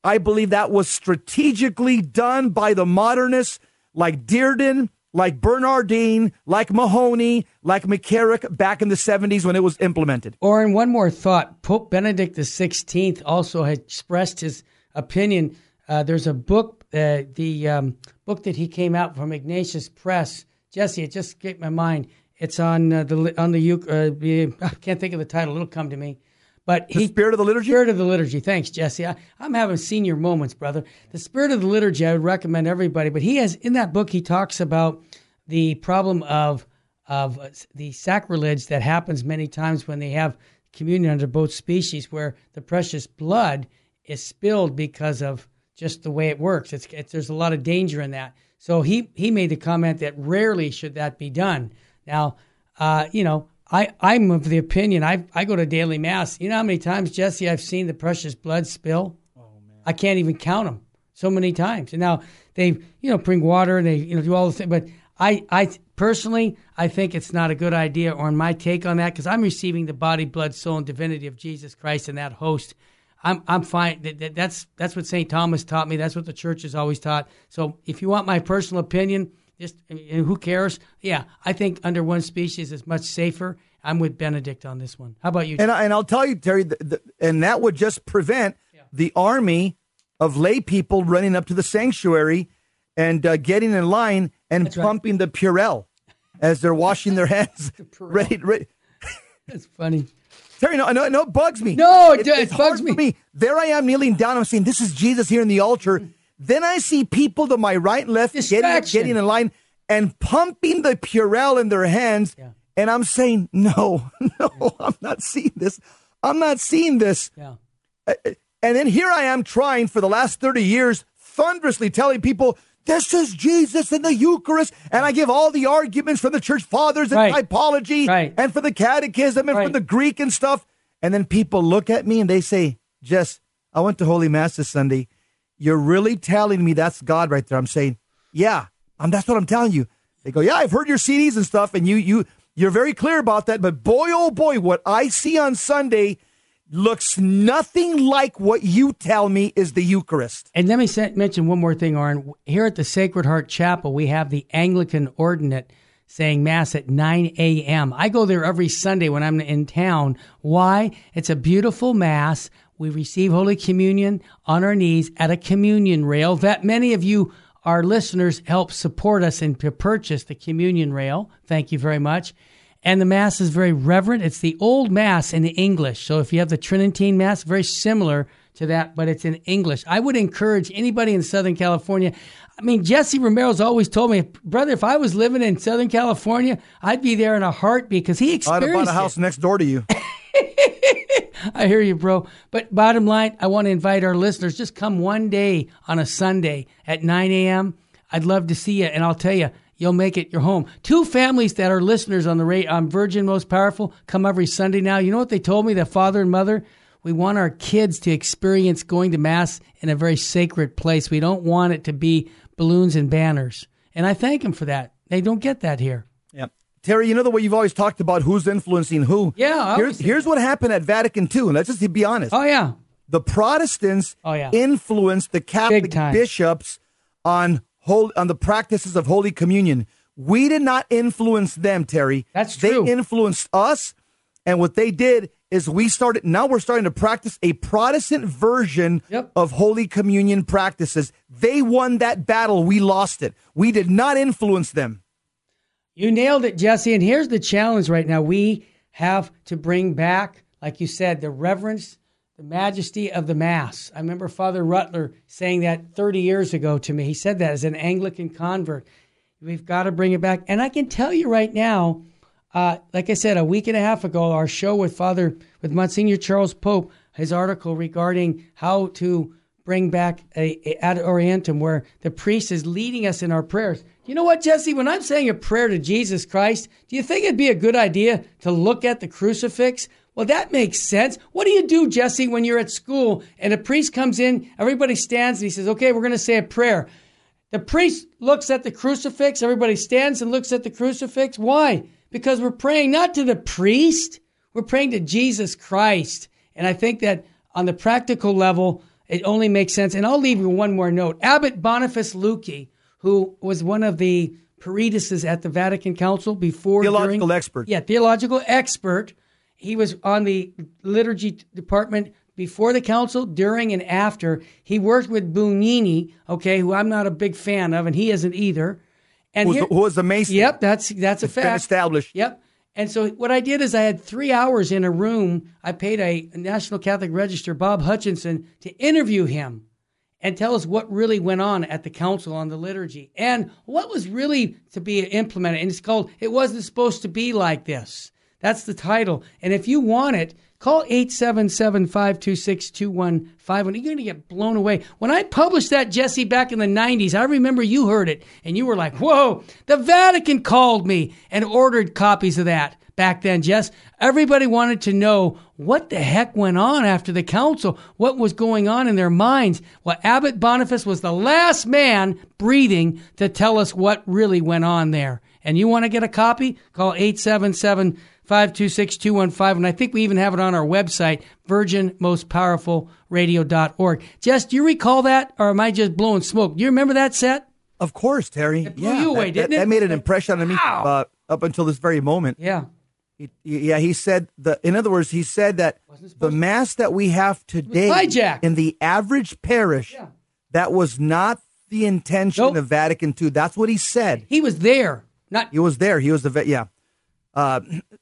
I believe that was strategically done by the modernists like Dearden, like Bernardine, like Mahoney, like McCarrick back in the seventies when it was implemented. Or in one more thought, Pope Benedict the sixteenth also had expressed his opinion. Uh, there's a book, uh, the um, book that he came out from Ignatius Press. Jesse, it just escaped my mind. It's on uh, the on the uh, I can't think of the title. It'll come to me. But the he, Spirit of the Liturgy? Spirit of the Liturgy. Thanks, Jesse. I, I'm having senior moments, brother. The Spirit of the Liturgy, I would recommend everybody. But he has, in that book, he talks about the problem of of the sacrilege that happens many times when they have communion under both species, where the precious blood is spilled because of just the way it works. It's, it's there's a lot of danger in that. So he, he made the comment that rarely should that be done. Now, uh, you know, I, I'm of the opinion, I I go to daily mass. You know how many times, Jesse, I've seen the precious blood spill? Oh, man. I can't even count them so many times. And now they, you know, bring water and they, you know, do all the things. But I, I personally, I think it's not a good idea, or in my take on that, because I'm receiving the body, blood, soul, and divinity of Jesus Christ in that host. I'm I'm fine. That, that, that's that's what Saint Thomas taught me. That's what the church has always taught. So if you want my personal opinion, just who cares? Yeah, I think under one species is much safer. I'm with Benedict on this one. How about you? And, I, and I'll tell you, Terry, the, the, and that would just prevent yeah. the army of lay people running up to the sanctuary and uh, getting in line and That's pumping right. the Purell as they're washing their hands. ready, ready. That's funny. Terry, no, no, no, it bugs me. No, it, it, it it's bugs hard me. For me. There I am kneeling down. I'm saying, this is Jesus here in the altar. Then I see people to my right and left getting, getting in line and pumping the Purell in their hands. Yeah. And I'm saying, no, no, I'm not seeing this. I'm not seeing this. Yeah. And then here I am trying for the last thirty years, thunderously telling people, this is Jesus in the Eucharist. And I give all the arguments from the church fathers and right. typology right. and for the catechism and right. for the Greek and stuff. And then people look at me and they say, Jess, I went to Holy Mass this Sunday. You're really telling me that's God right there. I'm saying, yeah, I'm, that's what I'm telling you. They go, yeah, I've heard your C Ds and stuff. And you, you, You're very clear about that, but boy, oh boy, what I see on Sunday looks nothing like what you tell me is the Eucharist. And let me say, mention one more thing, Aaron. Here at the Sacred Heart Chapel, we have the Anglican Ordinate saying Mass at nine a.m. I go there every Sunday when I'm in town. Why? It's a beautiful Mass. We receive Holy Communion on our knees at a communion rail that many of you, our listeners, help support us and to purchase the communion rail. Thank you very much. And the Mass is very reverent. It's the old Mass in English. So if you have the Tridentine Mass, very similar to that, but it's in English. I would encourage anybody in Southern California. I mean, Jesse Romero's always told me, brother, if I was living in Southern California, I'd be there in a heartbeat because he experienced it. I'd have bought a house it. next door to you. I hear you, bro. But bottom line, I want to invite our listeners, just come one day on a Sunday at nine a.m. I'd love to see you. And I'll tell you, you'll make it your home. Two families that are listeners on the rate on Virgin Most Powerful come every Sunday now. You know what they told me, the father and mother? We want our kids to experience going to Mass in a very sacred place. We don't want it to be balloons and banners. And I thank them for that. They don't get that here. Yeah. Terry, you know the way you've always talked about who's influencing who? Yeah. Here's, here's what happened at Vatican Two, and let's just be honest. Oh, yeah. The Protestants oh, yeah. influenced the Catholic bishops on whole, on the practices of Holy Communion. We did not influence them, Terry. That's true. They influenced us, and what they did is we started, now we're starting to practice a Protestant version yep. of Holy Communion practices. They won that battle. We lost it. We did not influence them. You nailed it, Jesse. And here's the challenge right now. We have to bring back, like you said, the reverence, the majesty of the Mass. I remember Father Rutler saying that thirty years ago to me. He said that as an Anglican convert. We've got to bring it back. And I can tell you right now, uh, like I said, a week and a half ago, our show with Father, with Monsignor Charles Pope, his article regarding how to bring back a, a ad orientem, where the priest is leading us in our prayers. You know what, Jesse? When I'm saying a prayer to Jesus Christ, do you think it'd be a good idea to look at the crucifix? Well, that makes sense. What do you do, Jesse, when you're at school and a priest comes in, everybody stands and he says, okay, we're going to say a prayer. The priest looks at the crucifix. Everybody stands and looks at the crucifix. Why? Because we're praying not to the priest. We're praying to Jesus Christ. And I think that on the practical level, It only makes sense. And I'll leave you one more note. Abbot Boniface Lucchi, who was one of the paritists at the Vatican Council before. Theological during, expert. Yeah, theological expert. He was on the liturgy department before the council, during, and after. He worked with Bugnini, okay, who I'm not a big fan of, and he isn't either. And who, was, here, who was the Mason? Yep, that's that's a it's fact. Been established. Yep. And so what I did is I had three hours in a room. I paid a National Catholic Register, Bob Hutchinson, to interview him and tell us what really went on at the council on the liturgy and what was really to be implemented. And it's called It Wasn't Supposed to Be Like This. That's the title. And if you want it, call eight seven seven, five two six, two one five one. You're going to get blown away. When I published that, Jesse, back in the nineties, I remember you heard it, and you were like, whoa, the Vatican called me and ordered copies of that back then, Jess. Everybody wanted to know what the heck went on after the council, what was going on in their minds. Well, Abbot Boniface was the last man breathing to tell us what really went on there. And you want to get a copy? Call eight seven seven, five two six, two one five one. And I think we even have it on our website, virgin most powerful radio dot org. Jess, do you recall that, or am I just blowing smoke? Do you remember that set? Of course, Terry. It blew yeah, you away, that, didn't that, it? that made an impression on me uh, up until this very moment. Yeah. He, yeah, he said, the. in other words, he said that the Mass that we have today hijacked. in the average parish, Yeah. that was not the intention Nope. of Vatican Two. That's what he said. He was there. Not He was there. He was the, ve- yeah. Uh,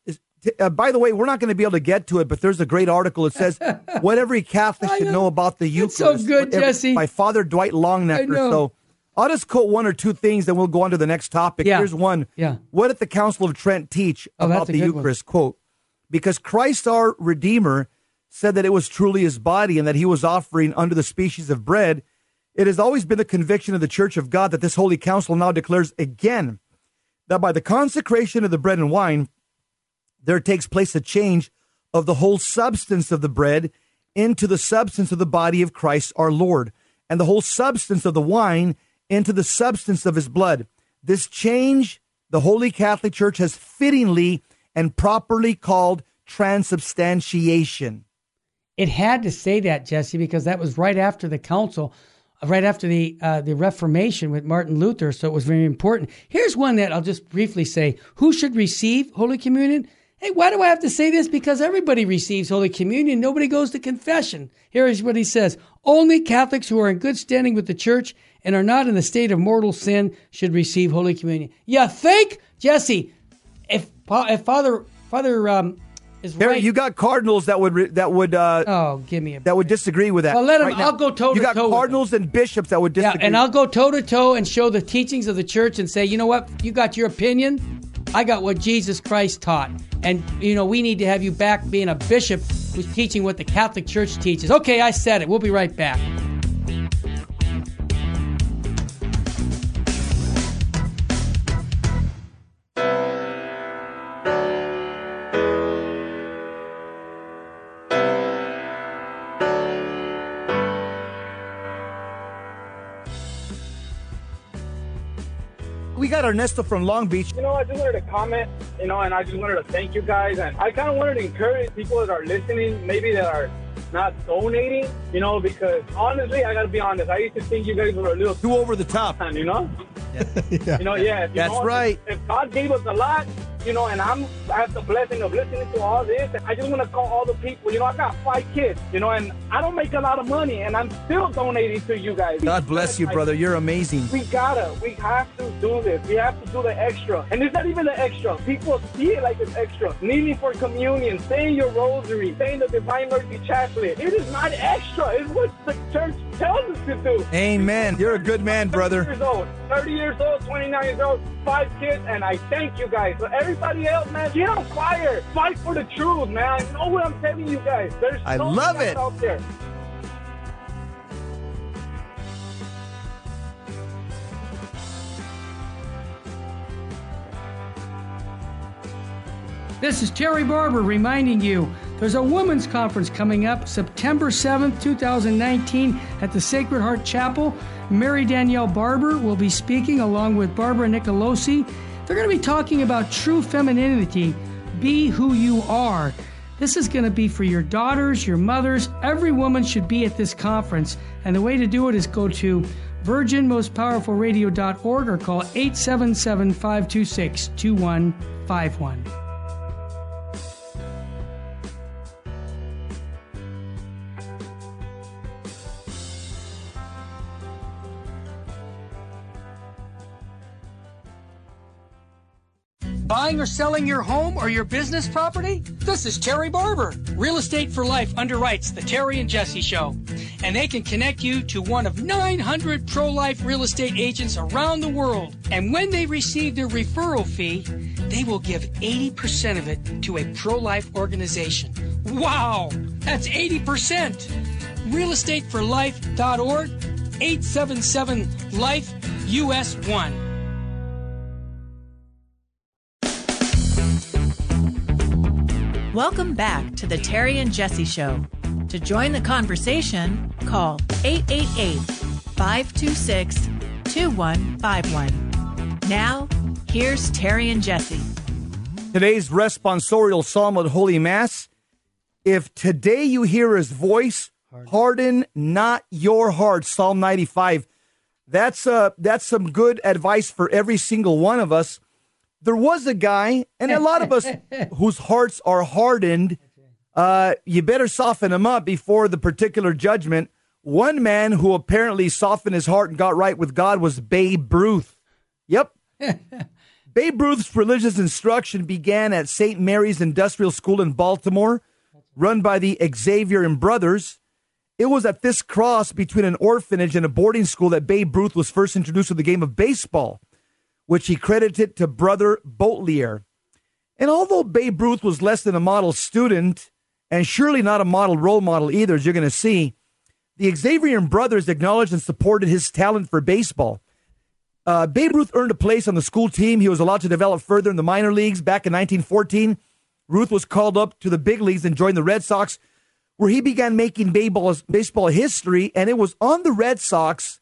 uh, by the way, we're not going to be able to get to it, but there's a great article. It says what every Catholic should know about the Eucharist. so good, What every- Jesse. By Father Dwight I Longnecker. know. So I'll just quote one or two things, then we'll go on to the next topic. Yeah. Here's one. Yeah. What did the Council of Trent teach Oh, about that's a the good one. Eucharist? Quote, because Christ our Redeemer said that it was truly his body and that he was offering under the species of bread, it has always been the conviction of the Church of God that this Holy Council now declares again that by the consecration of the bread and wine, there takes place a change of the whole substance of the bread into the substance of the body of Christ our Lord, and the whole substance of the wine into the substance of his blood. This change, the Holy Catholic Church has fittingly and properly called transubstantiation. It had to say that, Jesse, because that was right after the council, right after the uh, the Reformation with Martin Luther, so it was very important. Here's one that I'll just briefly say. Who should receive Holy Communion? Hey, why do I have to say this? Because everybody receives Holy Communion. Nobody goes to confession. Here is what he says. Only Catholics who are in good standing with the Church and are not in the state of mortal sin should receive Holy Communion. You think, Jesse, if, if Father Father um, is Harry, right. you got cardinals that would re- that would uh, oh, give me a that would disagree with that. Well, let 'em- right now. I'll go toe to You got toe with cardinals and bishops that would Yeah, disagree. and I'll go toe to toe and show the teachings of the church and say, you know what? You got your opinion. I got what Jesus Christ taught. And, you know, we need to have you back being a bishop who's teaching what the Catholic Church teaches. Okay, I said it. We'll be right back. We got Ernesto from Long Beach. You know, I just wanted to comment, you know, and I just wanted to thank you guys. And I kind of wanted to encourage people that are listening, maybe that are not donating, you know, because honestly, I got to be honest. I used to think you guys were a little too over the top, you know? Yeah. You know, yeah. if you That's know, right. If, if God gave us a lot, you know, and I'm, I have the blessing of listening to all this, I just want to call all the people, you know, I got five kids, you know, and I don't make a lot of money, and I'm still donating to you guys. God bless you, brother. You're amazing. We gotta, we have to do this. We have to do the extra. And it's not even the extra. People see it like it's extra. Kneeling for communion, saying your rosary, saying the Divine Mercy Chaplet. It is not extra. It's what the church tells us to do. Amen. You're a good man, brother. thirty years old, thirty years old, twenty-nine years old, five kids, and I thank you guys. But everybody else, man, get on fire. Fight for the truth, man. You know what I'm telling you guys. There's I so love many it. out there. This is Terry Barber reminding you there's a women's conference coming up September seventh, twenty nineteen at the Sacred Heart Chapel. Mary Danielle Barber will be speaking along with Barbara Nicolosi. They're going to be talking about true femininity, be who you are. This is going to be for your daughters, your mothers. Every woman should be at this conference. And the way to do it is go to virgin most powerful radio dot org or call eight seven seven, five two six, two one five one. Buying or selling your home or your business property? This is Terry Barber. Real Estate for Life underwrites the Terry and Jesse Show. And they can connect you to one of nine hundred pro-life real estate agents around the world. And when they receive their referral fee, they will give eighty percent of it to a pro-life organization. Wow! That's eighty percent! real estate for life dot org, eight seven seven, life, U S one. Welcome back to the Terry and Jesse Show. To join the conversation, call eight eight eight, five two six, two one five one. Now, here's Terry and Jesse. Today's responsorial psalm at Holy Mass. If today you hear his voice, harden not your heart. Psalm ninety-five. That's uh, that's some good advice for every single one of us. There was a guy, and a lot of us whose hearts are hardened, uh, you better soften them up before the particular judgment. One man who apparently softened his heart and got right with God was Babe Ruth. Yep. Babe Ruth's religious instruction began at Saint Mary's Industrial School in Baltimore, run by the Xavier and Brothers. It was at this cross between an orphanage and a boarding school that Babe Ruth was first introduced to the game of baseball, which he credited to Brother Boettier. And although Babe Ruth was less than a model student, and surely not a model role model either, as you're going to see, the Xavier brothers acknowledged and supported his talent for baseball. Uh, Babe Ruth earned a place on the school team. He was allowed to develop further in the minor leagues. Back in nineteen fourteen, Ruth was called up to the big leagues and joined the Red Sox, where he began making baseball, baseball history, and it was on the Red Sox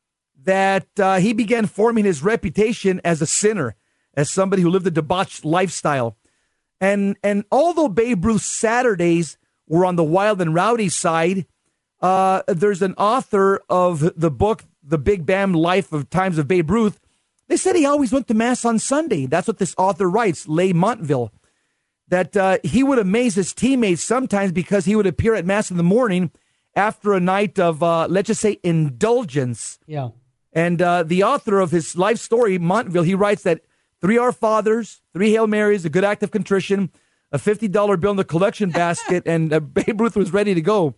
that uh, he began forming his reputation as a sinner, as somebody who lived a debauched lifestyle. And and although Babe Ruth's Saturdays were on the wild and rowdy side, uh, there's an author of the book, The Big Bam Life of Times of Babe Ruth. They said he always went to Mass on Sunday. That's what this author writes, Leigh Montville, that uh, he would amaze his teammates sometimes because he would appear at Mass in the morning after a night of, uh, let's just say, indulgence. Yeah. And uh, the author of his life story, Montville, he writes that three Our Fathers, three Hail Marys, a good act of contrition, a fifty dollar bill in the collection basket, and uh, Babe Ruth was ready to go.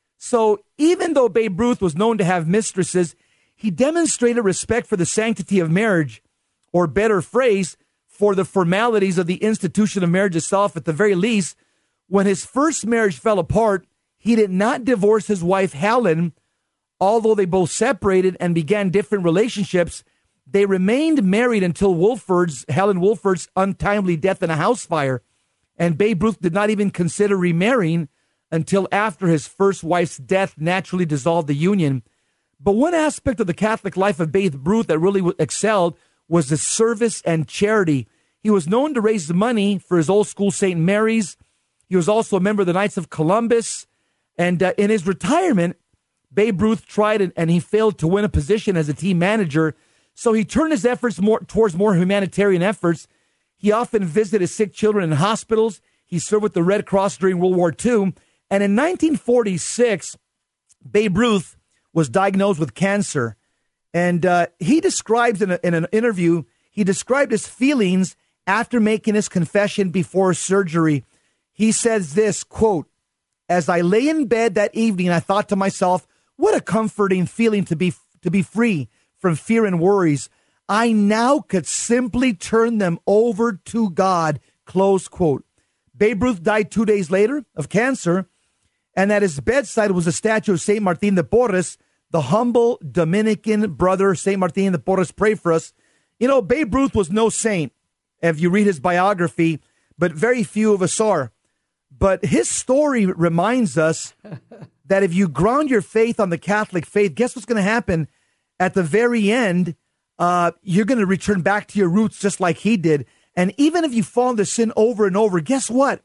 So even though Babe Ruth was known to have mistresses, he demonstrated respect for the sanctity of marriage, or better phrase, for the formalities of the institution of marriage itself. At the very least, when his first marriage fell apart, he did not divorce his wife, Helen. Although they both separated and began different relationships, they remained married until Wolford's, Helen Wolford's untimely death in a house fire. And Babe Ruth did not even consider remarrying until after his first wife's death naturally dissolved the union. But one aspect of the Catholic life of Babe Ruth that really excelled was his service and charity. He was known to raise money for his old school Saint Mary's. He was also a member of the Knights of Columbus. And uh, in his retirement, Babe Ruth tried and, and he failed to win a position as a team manager. So he turned his efforts more towards more humanitarian efforts. He often visited sick children in hospitals. He served with the Red Cross during World War Two. And in nineteen forty-six, Babe Ruth was diagnosed with cancer. And uh, he describes in, a, in an interview, he described his feelings after making his confession before surgery. He says this, quote, "As I lay in bed that evening, I thought to myself, what a comforting feeling to be to be free from fear and worries. I now could simply turn them over to God," close quote. Babe Ruth died two days later of cancer, and at his bedside was a statue of Saint Martin de Porres, the humble Dominican brother. Saint Martin de Porres, pray for us. You know, Babe Ruth was no saint, if you read his biography, but very few of us are. But his story reminds us that if you ground your faith on the Catholic faith, guess what's going to happen? At the very end, uh, you're going to return back to your roots just like he did. And even if you fall into sin over and over, guess what?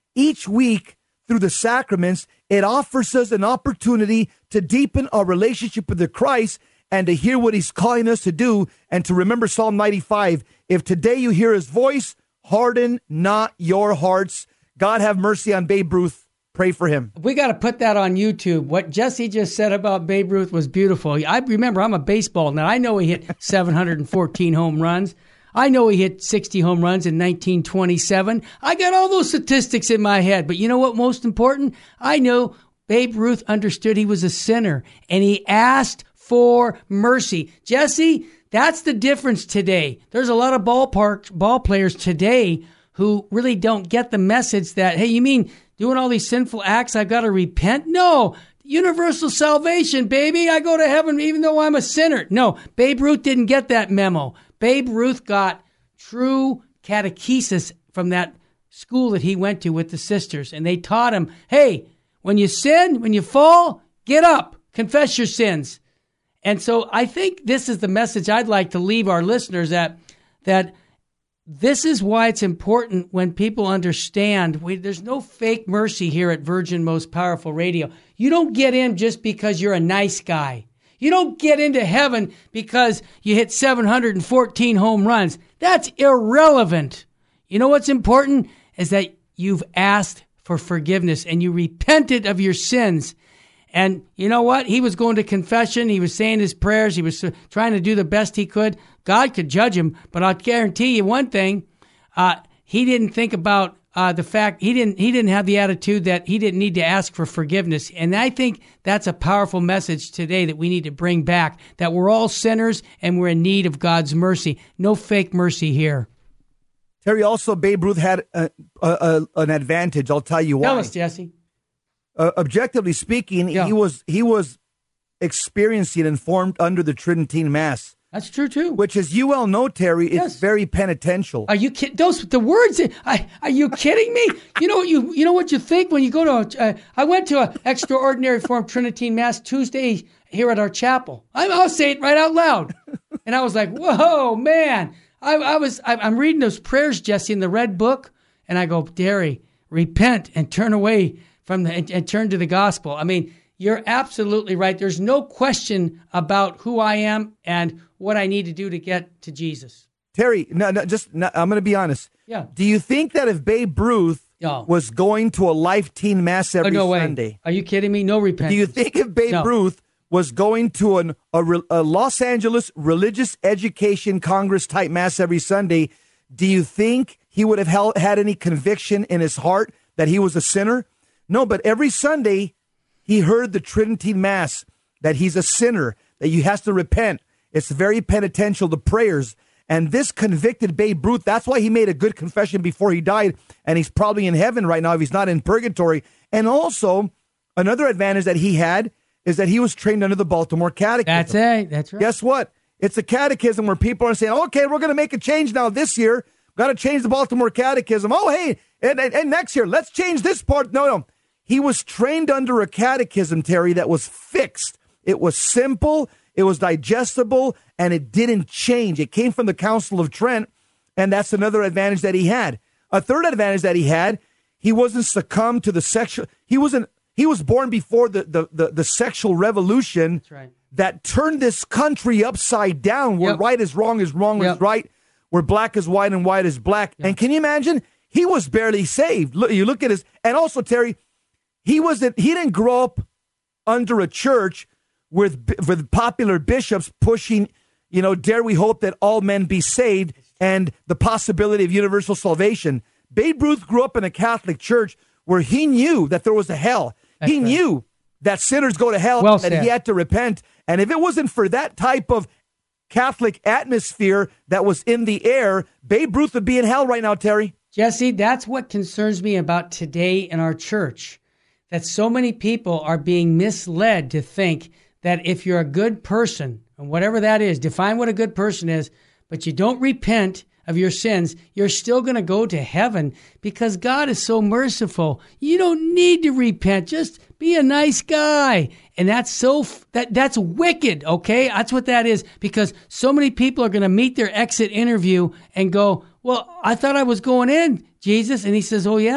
each week through the sacraments, it offers us an opportunity to deepen our relationship with the Christ and to hear what he's calling us to do and to remember Psalm ninety-five. If today you hear his voice, harden not your hearts. God have mercy on Babe Ruth. Pray for him. We got to put that on YouTube. What Jesse just said about Babe Ruth was beautiful. I remember I'm a baseball nut. I know he hit seven hundred fourteen home runs. I know he hit sixty home runs in nineteen twenty-seven. I got all those statistics in my head. But you know what? Most important, I know Babe Ruth understood he was a sinner and he asked for mercy. Jesse, that's the difference today. There's a lot of ballpark ball players today who really don't get the message that, hey, you mean doing all these sinful acts, I've got to repent? No. Universal salvation, baby. I go to heaven even though I'm a sinner. No, Babe Ruth didn't get that memo. Babe Ruth got true catechesis from that school that he went to with the sisters. And they taught him, hey, when you sin, when you fall, get up, confess your sins. And so I think this is the message I'd like to leave our listeners, that that this is why it's important when people understand we, there's no fake mercy here at Virgin Most Powerful Radio. You don't get in just because you're a nice guy. You don't get into heaven because you hit seven hundred fourteen home runs. That's irrelevant. You know what's important is that you've asked for forgiveness and you repented of your sins. And you know what? He was going to confession. He was saying his prayers. He was trying to do the best he could. God could judge him, but I'll guarantee you one thing. Uh, he didn't think about uh, the fact he didn't he didn't have the attitude that he didn't need to ask for forgiveness. And I think that's a powerful message today that we need to bring back, that we're all sinners and we're in need of God's mercy. No fake mercy here. Terry, also Babe Ruth had a, a, a, an advantage. I'll tell you why. Tell us, Jesse. Uh, objectively speaking, yeah. he was he was experiencing and formed under the Tridentine Mass. That's true too. Which, as you well know, Terry, is yes. very penitential. Are you kidding? Those the words? I, are you kidding me? You know what you you know what you think when you go to? A, uh, I went to an extraordinary form Tridentine Mass Tuesday here at our chapel. I, I'll say it right out loud, and I was like, "Whoa, man!" I, I was I, I'm reading those prayers, Jesse, in the Red Book, and I go, "Terry, repent and turn away from the and, and turn to the gospel." I mean, you're absolutely right. There's no question about who I am and what I need to do to get to Jesus. Terry, no, no, just no, I'm going to be honest. Yeah. Do you think that if Babe Ruth oh. was going to a Life Teen Mass every oh, no Sunday, way. Are you kidding me? No repentance. Do you think if Babe no. Ruth was going to an, a, a Los Angeles Religious Education Congress type Mass every Sunday, do you think he would have held, had any conviction in his heart that he was a sinner? No, but every Sunday he heard the Tridentine Mass, that he's a sinner, that he has to repent. It's very penitential, the prayers. And this convicted Babe Ruth. That's why he made a good confession before he died. And he's probably in heaven right now if he's not in purgatory. And also, another advantage that he had is that he was trained under the Baltimore Catechism. That's it. That's right. Guess what? It's a catechism where people are saying, okay, we're going to make a change now this year. Got to change the Baltimore Catechism. Oh, hey, and, and, and next year, let's change this part. No, no. He was trained under a catechism, Terry, that was fixed. It was simple. It was digestible, and it didn't change. It came from the Council of Trent, and that's another advantage that he had. A third advantage that he had, he wasn't succumbed to the sexual. He wasn't. He was born before the the the, the sexual revolution. That's right. That turned this country upside down, where yep. right is wrong, is wrong yep. is right, where black is white and white is black. Yep. And can you imagine? He was barely saved. Look, you look at his, and also Terry, he wasn't. He didn't grow up under a church with with popular bishops pushing, you know, dare we hope that all men be saved and the possibility of universal salvation. Babe Ruth grew up in a Catholic church where he knew that there was a hell. That's he right. knew that sinners go to hell, well that said. he had to repent. And if it wasn't for that type of Catholic atmosphere that was in the air, Babe Ruth would be in hell right now, Terry. Jesse, that's what concerns me about today in our church, that so many people are being misled to think that if you're a good person, and whatever that is, define what a good person is, but you don't repent of your sins, you're still going to go to heaven because God is so merciful. You don't need to repent. Just be a nice guy. And that's so, that that's wicked, okay? That's what that is, because so many people are going to meet their exit interview and go, well, I thought I was going in, Jesus. And he says, oh, yeah?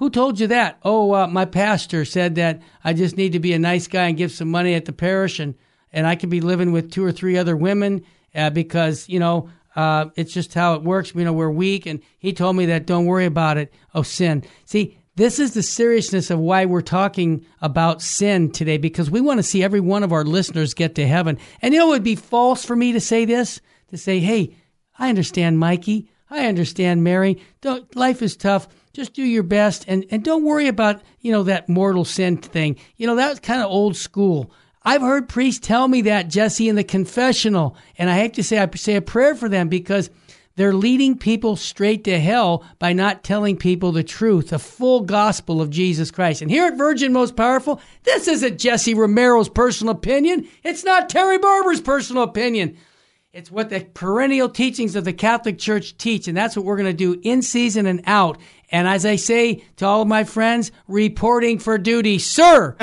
Who told you that? Oh, uh, my pastor said that I just need to be a nice guy and give some money at the parish, and, and I could be living with two or three other women uh, because, you know, uh, it's just how it works. You know, we're weak, and he told me that don't worry about it. Oh, sin. See, this is the seriousness of why we're talking about sin today, because we want to see every one of our listeners get to heaven. And you know, it would be false for me to say this, to say, hey, I understand, Mikey. I understand, Mary. Don't, life is tough. Just do your best, and, and don't worry about, you know, that mortal sin thing. You know, that's kind of old school. I've heard priests tell me that, Jesse, in the confessional, and I have to say, I say a prayer for them because they're leading people straight to hell by not telling people the truth, the full gospel of Jesus Christ. And here at Virgin Most Powerful, this isn't Jesse Romero's personal opinion. It's not Terry Barber's personal opinion. It's what the perennial teachings of the Catholic Church teach, and that's what we're going to do in season and out. And as I say to all of my friends, reporting for duty, sir.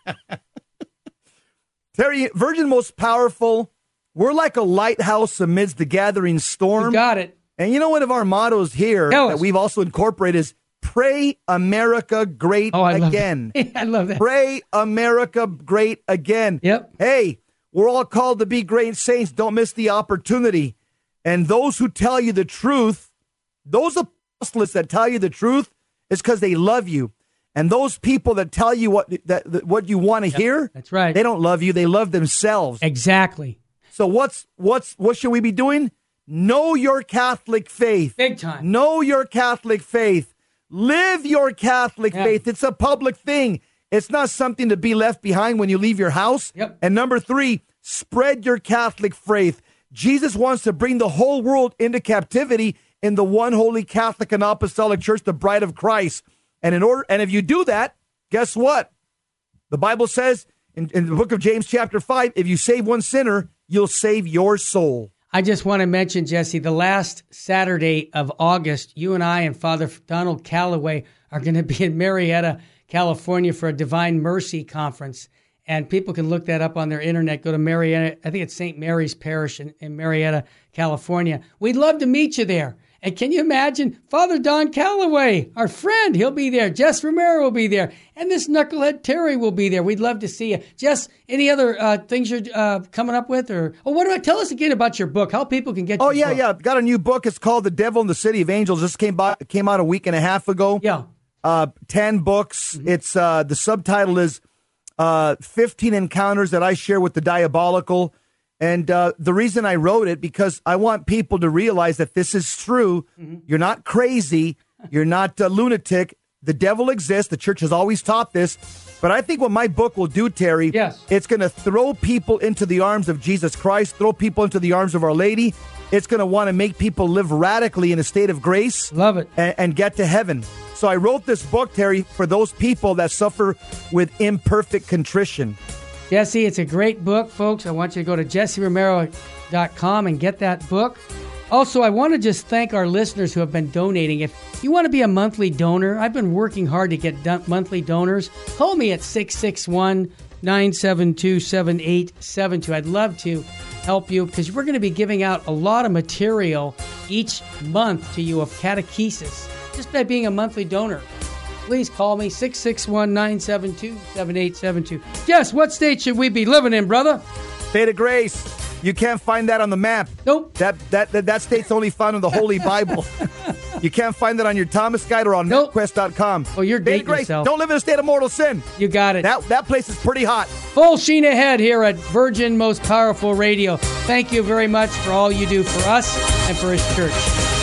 Terry, Virgin Most Powerful, we're like a lighthouse amidst the gathering storm. You got it. And you know, one of our mottos here Tell that us. we've also incorporated is pray America great oh, I again. Love I love that. Pray America great again. Yep. Hey, we're all called to be great saints. Don't miss the opportunity. And those who tell you the truth, those apostles that tell you the truth, is because they love you. And those people that tell you what that, that what you want to yep, hear, that's right. They don't love you. They love themselves. Exactly. So what's what's what should we be doing? Know your Catholic faith. Big time. Know your Catholic faith. Live your Catholic yeah. faith. It's a public thing. It's not something to be left behind when you leave your house. Yep. And number three, spread your Catholic faith. Jesus wants to bring the whole world into captivity in the one holy Catholic and Apostolic Church, the bride of Christ. And in order, and if you do that, guess what? The Bible says in, in the book of James, chapter five, if you save one sinner, you'll save your soul. I just want to mention, Jesse, the last Saturday of August, you and I and Father Donald Calloway are going to be in Marietta, California for a Divine Mercy Conference. And people can look that up on their internet. Go to Marietta. I think it's Saint Mary's Parish in, in Marietta, California. We'd love to meet you there. And can you imagine Father Don Calloway, our friend? He'll be there. Jess Romero will be there. And this knucklehead Terry will be there. We'd love to see you. Jess, any other uh, things you're uh, coming up with? Or oh, what do I tell us again about your book? How people can get Oh, your yeah, book. yeah. Got a new book. It's called The Devil in the City of Angels. This came, by, came out a week and a half ago. Yeah. Uh, ten books. Mm-hmm. It's uh, the subtitle is uh, fifteen Encounters That I Share with the Diabolical. And uh, the reason I wrote it, because I want people to realize that this is true. Mm-hmm. You're not crazy. You're not a lunatic. The devil exists. The church has always taught this. But I think what my book will do, Terry, yes. it's going to throw people into the arms of Jesus Christ, throw people into the arms of Our Lady. It's going to want to make people live radically in a state of grace. Love it. And, and get to heaven. So I wrote this book, Terry, for those people that suffer with imperfect contrition. Jesse, it's a great book, folks. I want you to go to jesse romero dot com and get that book. Also, I want to just thank our listeners who have been donating. If you want to be a monthly donor, I've been working hard to get do- monthly donors. Call me at six six one, nine seven two, seven eight seven two. I'd love to help you because we're going to be giving out a lot of material each month to you of catechesis just by being a monthly donor. Please call me, six six one, nine seven two, seven eight seven two. Yes, what state should we be living in, brother? State of Grace. You can't find that on the map. Nope. That that that, that state's only found in the Holy Bible. You can't find that on your Thomas Guide or on nope. MapQuest dot com. Oh, you're dating Grace. yourself. Don't live in a state of mortal sin. You got it. That, that place is pretty hot. Full sheen ahead here at Virgin Most Powerful Radio. Thank you very much for all you do for us and for His church.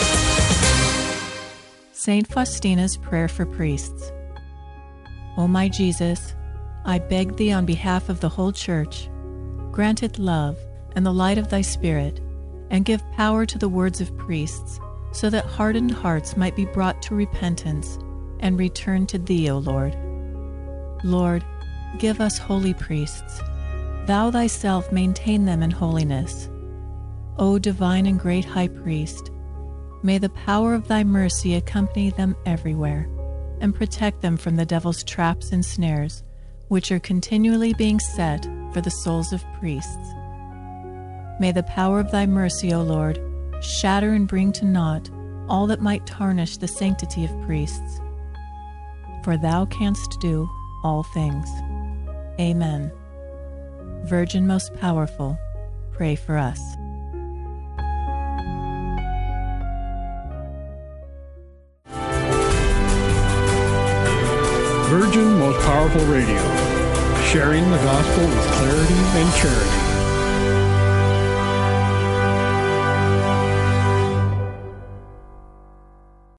Saint Faustina's Prayer for Priests. O my Jesus, I beg Thee on behalf of the whole Church, grant it love and the light of Thy Spirit, and give power to the words of priests, so that hardened hearts might be brought to repentance and return to Thee, O Lord. Lord, give us holy priests. Thou Thyself maintain them in holiness. O divine and great High Priest, may the power of Thy mercy accompany them everywhere, and protect them from the devil's traps and snares, which are continually being set for the souls of priests. May the power of Thy mercy, O Lord, shatter and bring to naught all that might tarnish the sanctity of priests. for thou canst do all things. Amen. Virgin most powerful, pray for us. Virgin Most Powerful Radio, sharing the gospel with clarity and charity.